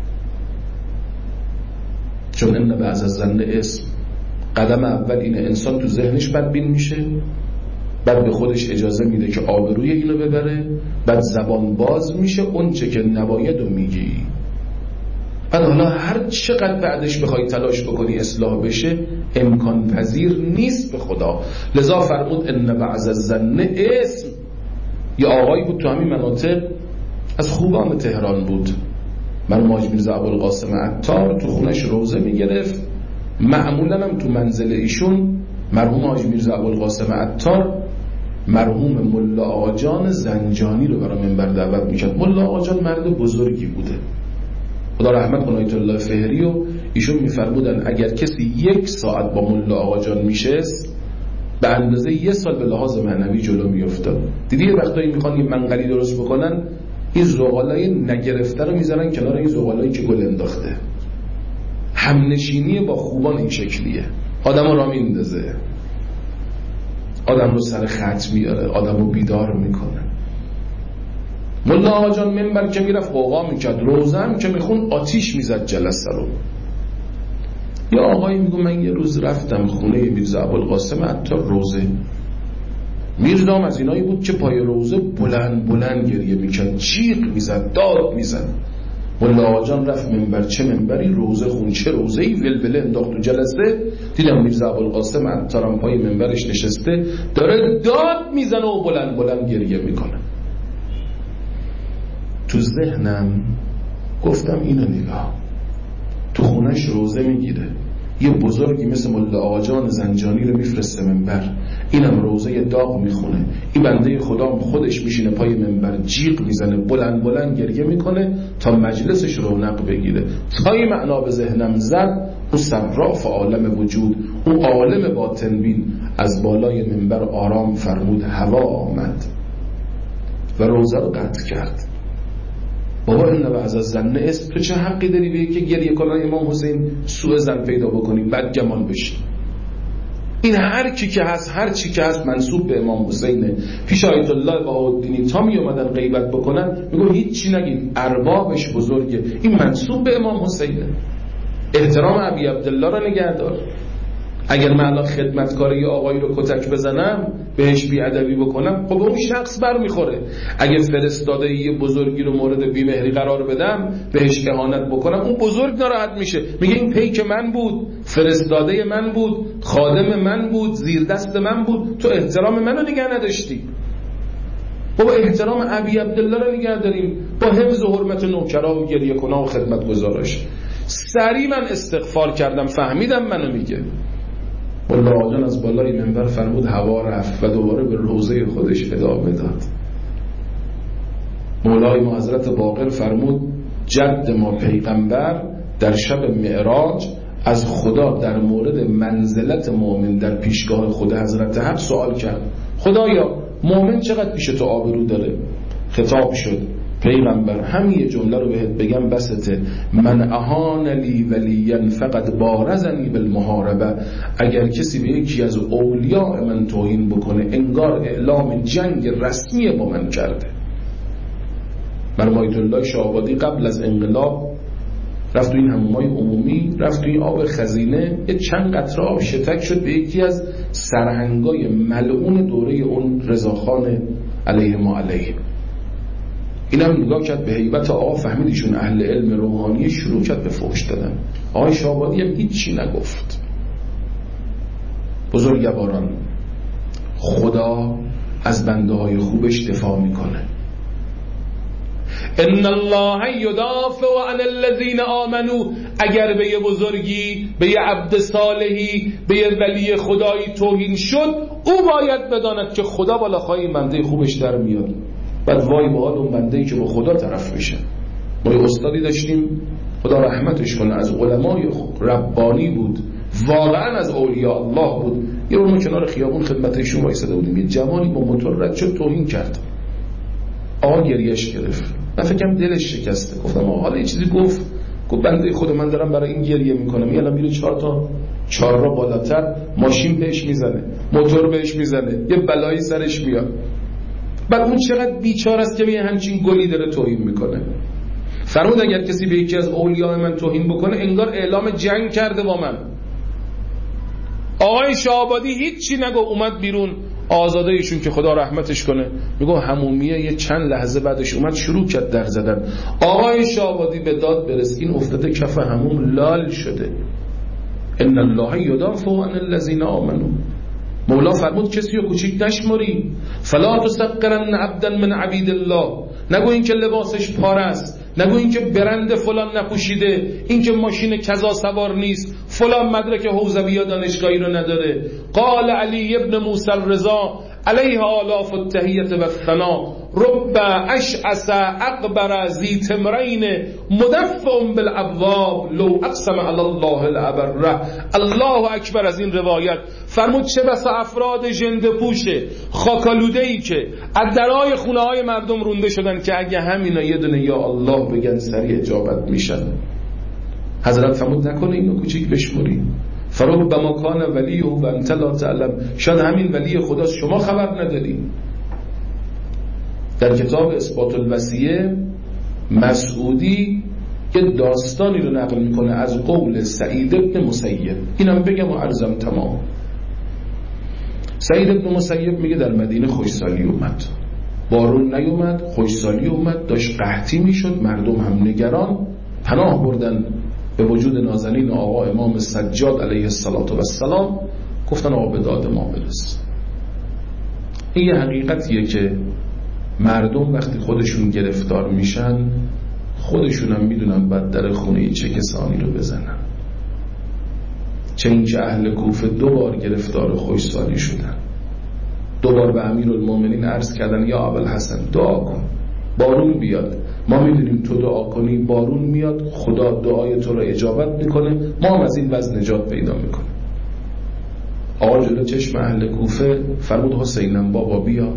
[SPEAKER 1] چون ان بعض الظن اسم، قدم اول اینه انسان تو ذهنش بدبین میشه، بعد به خودش اجازه میده که آبروی اینو ببره، بعد زبان باز میشه اون چه که نباید و میگی. بعد حالا هر چقدر بعدش بخوای تلاش بکنی اصلاح بشه، امکان پذیر نیست به خدا. لذا فرمود ان بعض الظن اسم. یه آقایی بود تو همین مناطق، از خوبان تهران بود، مرحوم حاج میرزا ابوالقاسم عطار تو خونش روزه میگرفت. معمولا هم تو منزل ایشون مرحوم حاج میرزا ابوالقاسم عطار مرحوم ملا آقا جان زنجانی رو برای منبر دعوت میکرد. ملا آقا جان مرد بزرگی بوده، خدا رحمت کنه، آیت الله فهری، و ایشون میفرمودن اگر کسی یک ساعت با ملا آقا جان میشست، به اندازه یه سال به لحاظ معنوی جلو میافتاد. دیدی یه وقتایی میخوان یه منقلی درست بکنن، این زغالای نگرفته رو میذارن کنار این زغالایی که گل انداخته. همنشینی با خوبان این شکلیه، آدم رو را میندازه، آدم رو سر خط میاره، آدم رو بیدار میکنه. ملا آقا جان منبر که میرفت قوقا میکرد، روزه هم که میخون آتیش میزد جلسه رو. یا آقایی میگو من یه روز رفتم خونه میرزا ابوالقاسم عطار روزه، میرزا هم از اینایی بود که پای روزه بلند بلند گریه میکرد، جیغ میزد، داد میزد. ملا آقا جان رفت منبر، چه منبری، روزه خون، چه روزه‌ای، ولوله انداخت تو جلسه. دیدم میرزا ابوالقاسم عطارم پای منبرش نشسته داره داد میزنه و بلند بلند گریه میکنه. تو ذهنم گفتم اینو نگاه، تو خونش روزه میگیره، یه بزرگی مثل ملا آقا جان زنجانی رو میفرسته منبر، اینم روزه داغ میخونه، این بنده خدا خودش میشینه پای منبر جیغ میزنه، بلند بلند گریه میکنه تا مجلسش رونق بگیره. تا این معنا به ذهنم زد، اون صراف عالم وجود، اون عالم باطن بین از بالای منبر آرام فرمود هوا آمد و روزه رو قطع کرد. بابا این بعض از زن است، تو چه حقی داری به که گریه کنن امام حسین سوء زن پیدا بکنی، بد گمان بشی؟ این هر کی که هست، هر چی که هست منسوب به امام حسینه. پیش آیت الله بهاءالدین تا می اومدن غیبت بکنن میگه هیچ چی نگید، اربابش بزرگه، این منسوب به امام حسینه. احترام ابی عبدالله رو نگه دار. اگر من الان خدمتکار یه آقایی رو کتک بزنم، بهش بی‌ادبی بکنم، خب اون شخص بر میخوره. اگه فرستاده یه بزرگی رو مورد بیمهری قرار بدم، بهش اهانت بکنم، اون بزرگ ناراحت میشه، میگه این پیک من بود، فرستاده من بود، خادم من بود، زیر دست من بود، تو احترام منو نگه نداشتی. بابا احترام ابی عبدالله رو نگه داریم با حفظ و حرمت نوکرا و گریه کنان و خدمتگزاراش. سری من استغفار کردم، فهمیدم منو میگه. ملا آقا جان از بالای منبر فرمود هوا رفت و دوباره به روزه خودش ادامه داد. مولای ما حضرت باقر فرمود جد ما پیغمبر در شب معراج از خدا در مورد منزلت مؤمن در پیشگاه خدا حضرت حق سوال کرد، خدایا مؤمن چقدر پیش تو آبرو داره؟ خطاب شد پیغمبر همین یه جمله رو بهت بگم بسته، من اهان لی ولیا فقد بارزنی بالمحاربه. اگر کسی به یکی از اولیاء من توهین بکنه انگار اعلام جنگ رسمی با من کرده. مرحوم آیت الله شاه‌آبادی قبل از انقلاب رفت تو این حمومای عمومی، رفت تو این آب خزینه، یه چند قطره آب شتک شد به یکی از سرهنگای ملعون دوره اون رضاخان علیه ما علیه. اینم نگاه کرد به هیبت آقا، فهمید ایشون اهل علم روحانی، شروع کرد به فحش دادن. آقای شاه‌آبادی هم هیچی نگفت. بزرگواران خدا از بنده های خوبش دفاع میکنه. ان الله یدافع عن الذین آمنوا. اگر به یه بزرگی، به یه عبد صالحی، به یه ولی خدایی توهین شد، او باید بداند که خدا بالا خواهی بنده خوبش در میاد. بعد وای به حال اون بنده‌ای که با خدا طرف میشه. ما یه استادی داشتیم خدا رحمتش کنه، از علمای ربانی بود، واقعا از اولیاء الله بود. یه رو ما کنار خیابون خدمت ایشون وایساده بودیم، یه جوانی با موتور رد شد توهین کرد. آقا گریهش گرفت، من فکرم دلش شکسته. گفتم آقا حالا یه چیزی گفت، گفت بنده خود من دارم برای این گریه میکنم، یه الان میره چهار تا چهار را بالاتر ماشین بهش میزنه، موتور بهش میزنه، یه بلایی سرش میاد. بعد اون چقدر بیچاره است که به همچین گلی داره توهین میکنه. فرمود اگر کسی به یکی از اولیاء من توهین بکنه انگار اعلام جنگ کرده با من. آقای شاه‌آبادی هیچی نگو، اومد بیرون، آزاده ایشون که خدا رحمتش کنه، میگو همومیه یه چند لحظه بعدش اومد شروع کرد در زدن. آقای شاه‌آبادی به داد برس، این افتاده کف هموم لال شده. ان الله یدافع عن الذین آمنوا. مولا فرمود کسی رو کوچیک نشماری. فلا تسقرن عبدا من عبید الله. نگو این که لباسش پاره است، نگو این که برند فلان نپوشیده، این که ماشین کذا سوار نیست، فلان مدرک حوزوی یا دانشگاهی رو نداره. قال علی ابن موسی الرضا علیه آلاف التحیت و الثنا رب اشعث اقبر ذی تمرین مدفع بالابواب لو اقسم علی الله الابره. الله اکبر. از این روایت فرمود چه بسا افراد ژنده پوشه خاکالوده ای که از درای خونه های مردم رونده شدن که اگه همینا یه دونه یا الله بگن سریع اجابت میشن. حضرت فرمود نکنه اینو کوچیک بشموری. فربما کان ولیه و انت لا تعلم. شاید همین ولی خداست شما خبر نداری. در کتاب اثبات الوصیه مسعودی یه داستانی رو نقل میکنه از قول سعید ابن مسیب. اینم بگم و عرضم تمام. سعید ابن مسیب میگه در مدینه خوشسالی اومد، بارون نیومد، خوشسالی اومد، داشت قحطی میشد، مردم هم نگران، پناه بردن به وجود نازنین آقا امام سجاد علیه السلام. گفتن آقا به داد ما برس. این یه حقیقتیه که مردم وقتی خودشون گرفتار میشن خودشون هم میدونن بعد در خونه چه کسانی رو بزنن. چه اینکه اهل کوفه دو بار گرفتار خوشسالی شدن، دو بار به امیرالمومنین عرض کردن یا ابوالحسن دعا کن بارون بیاد. ما میدونیم تو دعا کنی بارون میاد، خدا دعای تو رو اجابت میکنه، ما هم از این وضع نجات پیدا میکنیم. آقا جلو چشم اهل کوفه فرمود حسینم بابا بیا.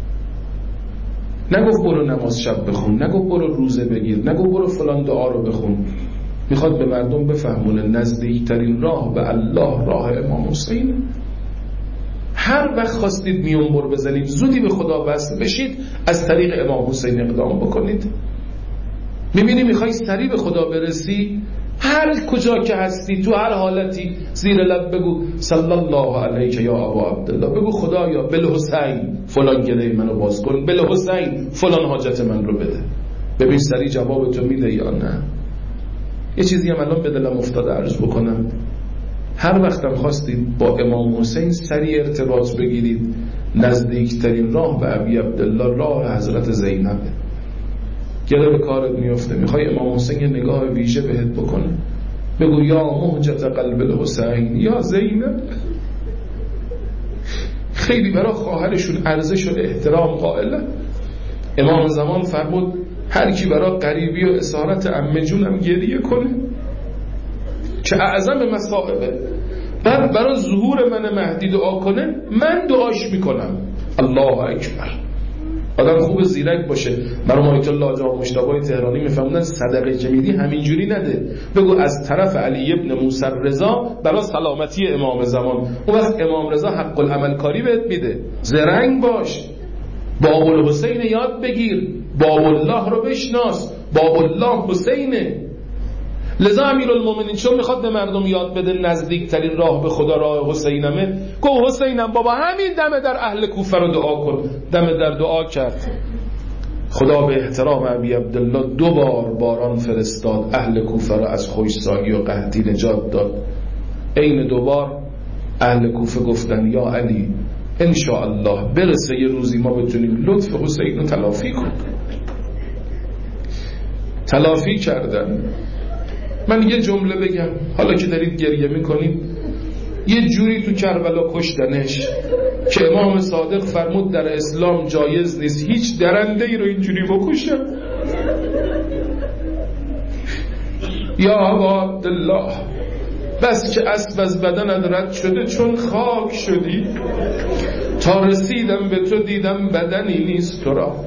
[SPEAKER 1] نگفت برو نماز شب بخون، نگفت برو روزه بگیر، نگفت برو فلان دعا رو بخون. میخواد به مردم بفهمونه نزدیکترین راه به الله راه امام حسین. هر وقت خواستید میونبر بزنید زودی به خدا وصل بشید، از طریق امام حسین اقدام بکنید. میبینی میخوای سریع به خدا برسی، هر کجا که هستی تو هر حالتی زیر لب بگو صلی الله علیک یا ابا عبدالله، بگو خدایا بالحسین فلان گله منو باز کن، بالحسین فلان حاجت من رو بده. ببین سریع جواب تو میده یا نه. یه چیزی هم الان به دلم افتاده عرض بکنم. هر وقتم خواستید با امام حسین سریع ارتباط بگیرید، نزدیکترین راه به ابی عبدالله راه حضرت زینبه. گره به کارت میفته، میخوای امام حسین یه نگاه ویژه بهت بکنه، بگو یا مهجت قلب الحسین یا زینب. خیلی برای خواهرشون ارزش و احترام قائله. امام زمان فرمود هر کی برای قریبی و اسارت عمه جونم گریه کنه که اعظم مصائبه، بعد برای ظهور من مهدی دعا کنه، من دعاش میکنم. الله اکبر. آدم خوب زیرک باشه. برای آیت الله جان مجتبی تهرانی میفهموندن صدقه که میدی همینجوری نده، بگو از طرف علی ابن موسی الرضا برای سلامتی امام زمان. اون وقت امام رضا حق العمل کاری بهت میده. زرنگ باش، باب الحسین یاد بگیر، باب الله رو بشناس، باب الله حسینه. لذا امیرالمومنین چون میخواد به مردم یاد بده نزدیکترین راه به خدا راه حسینمه، گو حسینم بابا همین دم در اهل کوفه رو دعا کن. دم در دعا کرد. خدا به احترام ابی عبدالله دو بار باران فرستاد، اهل کوفه رو از خشکسالی و قحطی نجات داد. عین دو بار اهل کوفه گفتن یا علی انشاءالله برسه یه روزی ما بتونیم لطف حسین رو تلافی کنیم. تلافی کردن. من یه جمله بگم، حالا که دارید گریه میکنید، یه جوری تو کربلا کشتنش که امام صادق فرمود در اسلام جایز نیست هیچ درنده ای رو اینجوری بکشن. یا ابا عبدالله، بس که اسب از بدنت رد شده چون خاک شدی، تا رسیدم به تو دیدم بدنی نیست تو را.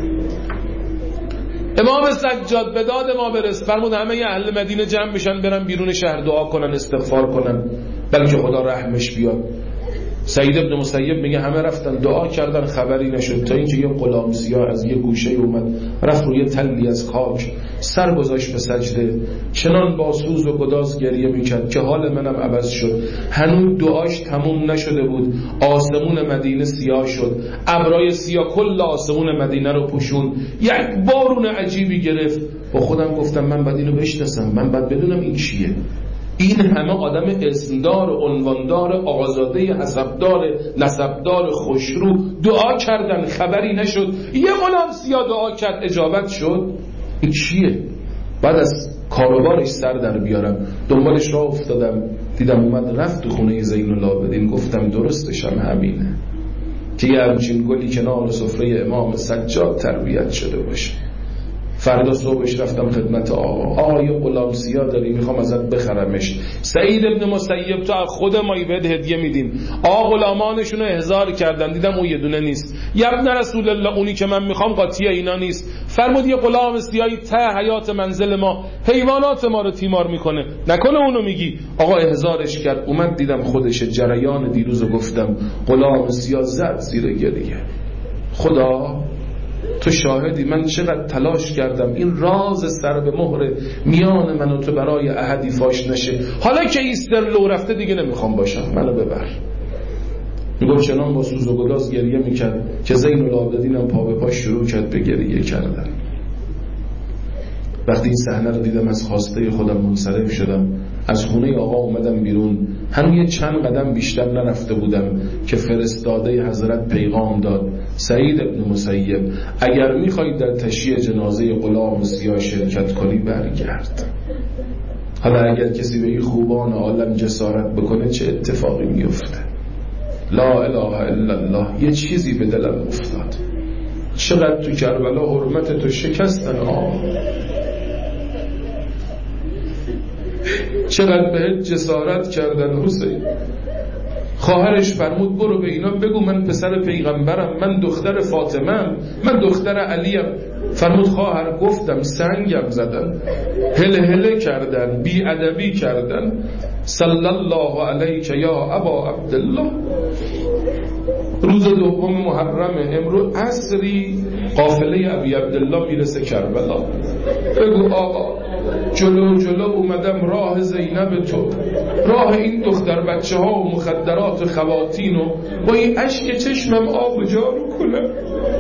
[SPEAKER 1] امام سجاد به داد ما برس، فرمود همه اهل مدینه جمع بشن برن بیرون شهر دعا کنن استغفار کنن بلکه خدا رحمش بیاد. سعید ابن مسیب میگه همه رفتن دعا کردن خبری نشد، تا اینکه یه غلام سیاه از یه گوشه اومد رفت روی تلی از خاک سر گذاشت به سجده، چنان با سوز و گداز گریه میکرد که حال منم عوض شد. هنوز دعاش تموم نشده بود آسمون مدینه سیاه شد، ابرای سیاه کل آسمون مدینه رو پوشون، یک بارون عجیبی گرفت. با خودم گفتم من باید اینو بشناسم، من باید بدونم این چیه. این همه آدم اسمدار، عنواندار، آزاده، حسبدار، نسبدار، خوشرو دعا کردن خبری نشد، یه غلام سیاه دعا کرد اجابت شد. این چیه؟ بعد از کاروبارش سر در بیارم، دنبالش راه افتادم، دیدم اومد رفت تو خونه زین العابدین. گفتم درستش هم همینه که یه همچین گلی کنار سفره امام سجاد تربیت شده باشه. فردا صبحش رفتم خدمت آقا، آقا یه غلام سیاه داری میخوام ازت بخرمش. سعید ابن مسیب تو خود مایی بهت هدیه میدیم. آقا غلامانشون رو احضار کردن، دیدم اون یه دونه نیست. یا ابن رسول الله اونی که من میخوام قاطی اینا نیست. فرمود یه غلام سیاهی ته حیات منزل ما حیوانات ما رو تیمار میکنه، نکنه اونو میگی. آقا احضارش کرد، اومد دیدم خودش. جریان دیروزو گفتم، غلام سیاه زد زیر گریه. خدا تو شاهدی من چقدر تلاش کردم این راز سر به مهر میان من و تو برای احدی فاش نشه. حالا که ایستر لو رفته دیگه نمیخوام باشم، منو ببر. میگم چنان با سوز و گداز گریه میکرد که زین العابدین هم پا به پا شروع کرد به گریه کردن. وقتی این صحنه رو دیدم از خواسته خودم منصرف شدم، از خونه آقا اومدم بیرون. هنوز یه چند قدم بیشتر نرفته بودم که فرستاده حضرت پیغام داد، سعید ابن مسیب اگر میخوای در تشییع جنازه غلام سیاه شرکت کنی برگرد. حالا اگر کسی به این خوبان عالم جسارت بکنه چه اتفاقی میفته؟ لا اله الا الله. یه چیزی به دلم افتاد، چقدر تو کربلا حرمت تو شکستن آقا، چقدر بهت جسارت کردن حسین. خواهرش فرمود برو به اینا بگو من پسر پیغمبرم، من دختر فاطمه‌ام، من دختر علیم. فرمود خواهر گفتم سنگم زدن، هله هله کردن، بی ادبی کردن. صلی الله علیک یا ابا عبدالله. روز دوم محرم امروز عصری قافله ابی عبدالله میرسه کربلا. بگو آقا جلو جلو اومدم راه زینب تو، راه این دختر بچه ها و مخدرات و خواتین و با این اشک چشمم آب جارو کنم.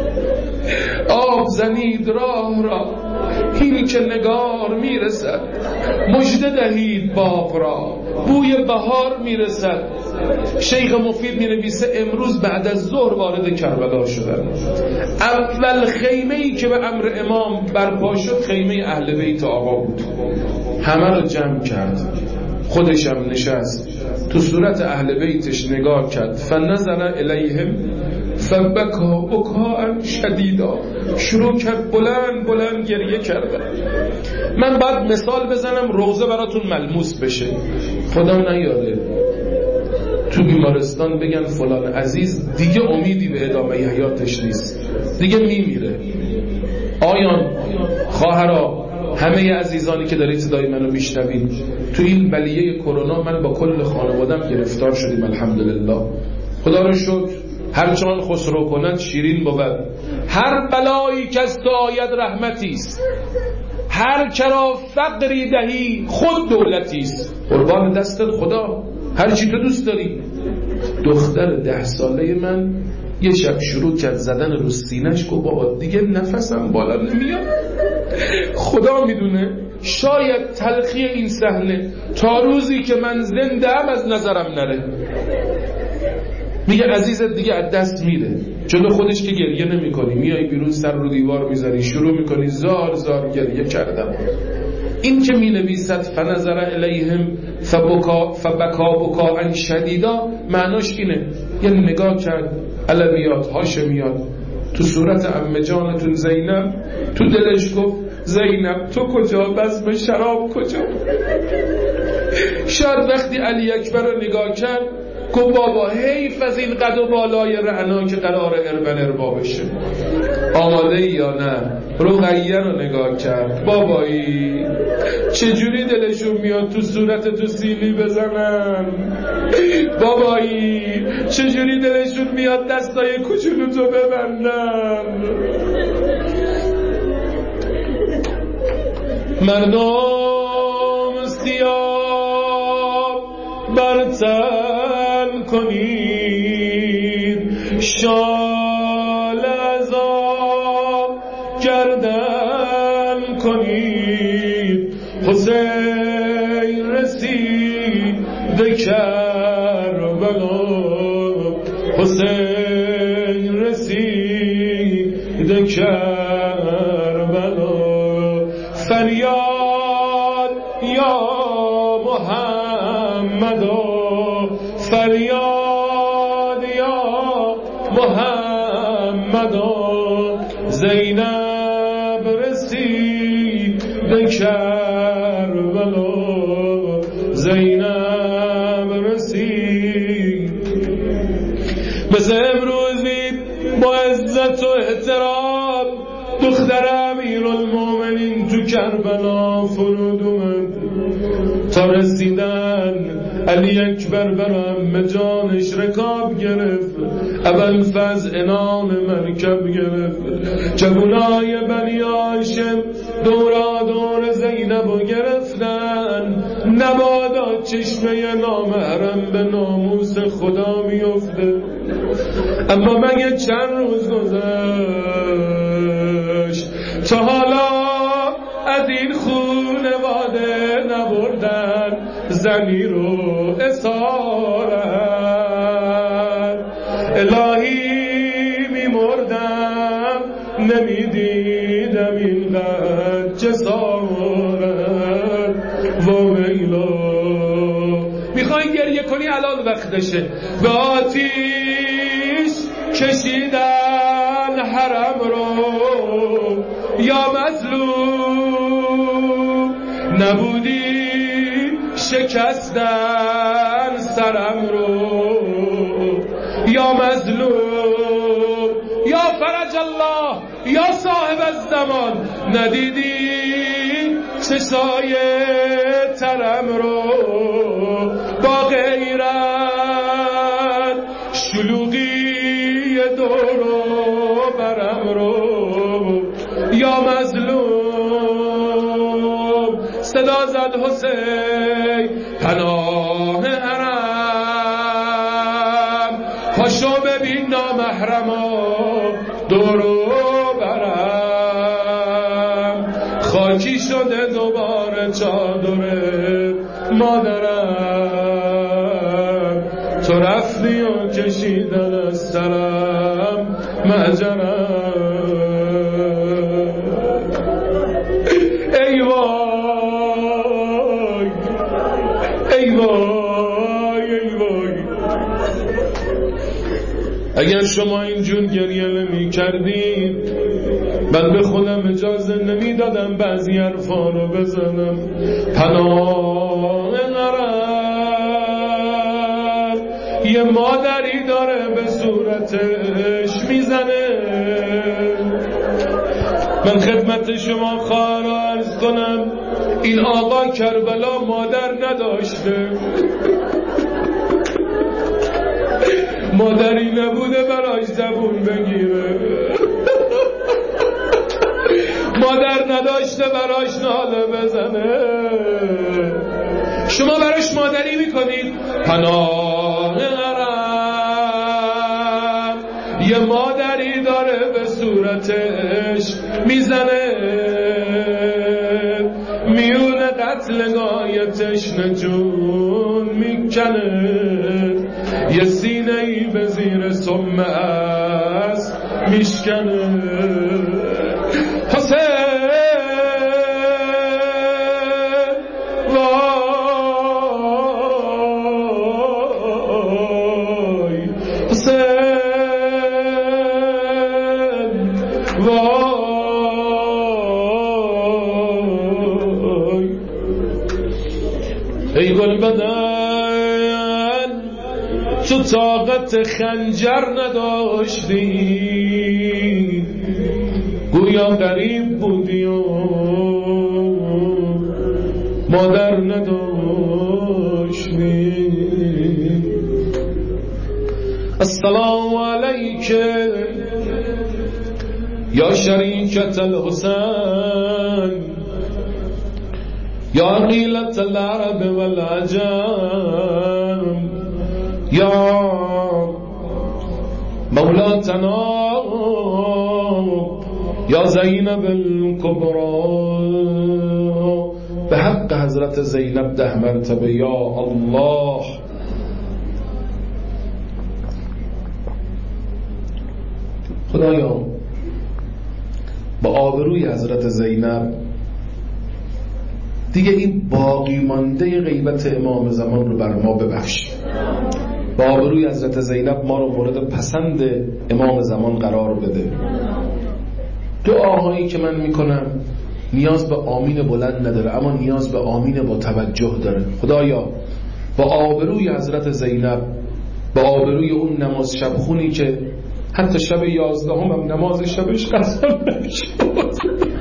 [SPEAKER 1] آب زنید راه را این که نگار میرسد، مژده دهید باغ را بوی بهار میرسد. شیخ مفید مینویسه امروز بعد از ظهر وارد کربلا شدن. اول خیمه‌ای که به امر امام برپا شد خیمه اهل بیت آقا بود. همه رو جمع کرد، خودشم نشست تو صورت اهل بیتش نگاه کرد. فنظر الیهم فبکا بکاء شدیدا. شروع کرد بلند بلند گریه کردن. من بعد مثال بزنم روزه براتون ملموس بشه. خدا نیاره تو بیمارستان بگن فلان عزیز دیگه امیدی به ادامه حیاتش نیست، دیگه میمیره. آیان خواهرا همه عزیزانی که دارید صدای منو میشنوید، تو این بلیه کرونا من با کل خانوادم گرفتار شدیم الحمدلله. خدا رو شکر هر چون خسرو کنند شیرین بود. هر بلایی که از تو آید رحمتی است، هر کرا فقری دهی خود دولتی است. قربان دستت خدا، هر چی تو دوست داری. دختر ده ساله من یه شب شروع کرد زدن رو سینه‌اش، گفت بابا دیگه نفسم بالا نمیاد. خدا میدونه شاید تلخی این صحنه تا روزی که من زنده ام از نظرم نره. میگه عزیزت دیگه از دست میره، جلو خودش که گریه نمی کنی، میای بیرون سر رو دیوار میذاری شروع میکنی زار زار گریه کردم. این که می نویسد فنظر الیهم فبکا فبکا بکا شدیدا، معناش اینه یعنی نگاه کرد علویات هاشمیات تو صورت عمه جانتون زینب، تو دلش گفت زینب تو کجا، بزم شراب کجا. شاید وقتی علی اکبر رو نگاه کرد گفت بابا حیف از این قد و بالای رعنا که قرار اربن اربا بشه. آماده یا نه؟ رقیه رو نگاه کرد، بابایی چجوری دلشون میاد تو صورت تو سیلی بزنن، بابایی چجوری دلشون میاد دستای کوچولو تو ببندن. مردم سیاه برتن کنید، شال از آب گردن کنید، حسین رسید کربلا، حسین رسید کربلا. فریاد یا محمد، فریاد یا محمد، زینب رسید کربلا، زینب رسید. مثل امروزی با عزت و احترام دختر امیرالمومنین تو کربلا فرود اومد تا رسیدن علی اکبر برم جانش رکاب گرفت، ابوالفضل عنان مرکب گرفت، جوانای بنی هاشم دورا دور زینبو گرفتن، نبادا چشمه نامحرم به ناموس خدا میفته. اما مگه چند روز گذشت تا حالا از این خونواده نبردن زنی رو اسارت؟ الهی میمردم نمیدیدم اینقدر جسارت و ویلا. میخوای گریه کنی الان وقتشه. به آتیش کشیدن حرم رو یا مظلوم، نبودی شکستن سرم رو یا مظلوم، یا فرج الله یا صاحب الزمان، ندیدی چشای ترم رو با غیرت شلوغی دورو برم رو یا مظلوم. صدا زد حسین پناه حرم، پاشو ببین نامحرما دورو برم، خاکی شده دوباره چادر مادرم، تو رفتی و کشیدن از سرم مجرم. ای وای ای وای ای وای. اگر شما اینجور گریه نمی کردید من به خودم اجازه نمی دادم بعضی حرفا رو بزنم. پناه نرم یه مادری داره به صورتش میزنه. من خدمت شما خواهر عرض کنم این آقا کربلا مادر نداشته، مادری نبوده براش زبون بگیره، مادر نداشته براش ناله بزنه. شما براش مادری میکنید؟ پناه نرم یه مادری داره به صورتش میزنه، میونه قتلگاه تشنه جون میکنه. یه سینه‌ای به زیر سم از میشکنه حسین وای حسین وای ای گل بدن تو طاقت خنجر نداشتی گویا غریب بودی و مادر نداشتی السلام علیک یا شریکت الحسین یا قیلت العرب والعجم یا مولاتنا یا زینب الکبرى به حق حضرت زینب ده مرتبه یا الله. خدایا با آبروی حضرت زینب دیگه این باقی مانده غیبت امام زمان رو بر ما ببخش. با آبروی حضرت زینب ما رو مورد پسند امام زمان قرار بده. دعاهایی که من میکنم نیاز به آمین بلند نداره، اما نیاز به آمین با توجه داره. خدایا با آبروی حضرت زینب، با آبروی اون نماز شب خونی که حتی شب یازدهم هم نماز شبش قسم نشد،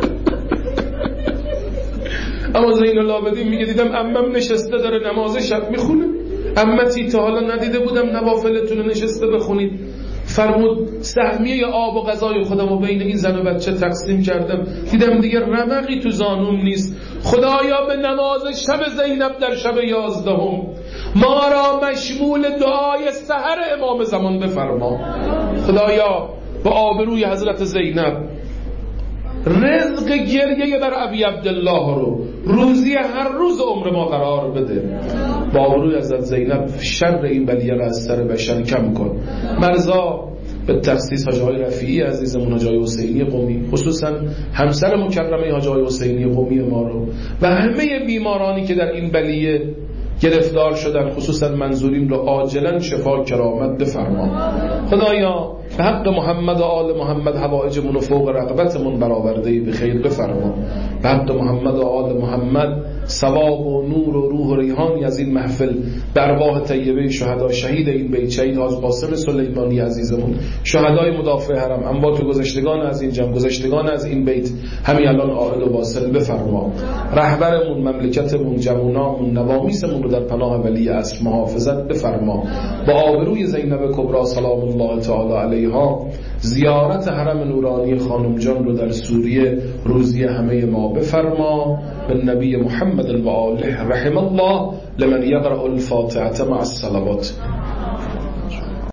[SPEAKER 1] اما زین العابدین میگه دیدم عمم نشسته داره نماز شب میخونه، عمتی تا حالا ندیده بودم نوافلتون نشسته بخونید. فرمود سهمیه آب و غذای خودم و بین این زن و بچه تقسیم کردم، دیدم دیگه رمقی تو زانوم نیست. خدایا به نماز شب زینب در شب یازدهم ما را مشمول دعای سحر امام زمان بفرما. خدایا با آبروی حضرت زینب رزق گریه بر ابی عبدالله رو روزی هر روز عمر ما قرار بده. با آبروی حضرت زینب شر این بلیه را از سر بشر کم کن. مرزا به تخصیص حاج آقای رفیعی عزیزمون، حاج آقای حسینی قمی، خصوصا همسر مکرمه حاج آقای حسینی قمی ما رو و همه بیمارانی که در این بلیه گرفتار شدن، خصوصا منظورین رو عاجلا شفا کرامت بفرما. خدایا به حق محمد و آل محمد حوائجمون و فوق رغبتمون برآورده به خیر بفرما. به حق محمد و آل محمد ثواب و نور و روح و ریحانی از این محفل به ارواح طیبه شهدا، شهید این بیت، شهید حاج قاسم سلیمانی عزیزمون، شهدای مدافع حرم، اموات گذشتگان از این جمع، گذشتگان از این بیت همین الان عائد و واصل بفرما. رهبرمون، مملکتمون، جوانامون، نوامیسمون رو در پناه ولی عصر محافظت بفرما. با آبروی زینب کبری سلام الله تعالی علیها زیارت حرم نورانی خانم جان رو در سوریه روزی همه ما بفرما. به نبی محمد و آله رحم الله لمن یقرأ الفاتحه مع الصلوات.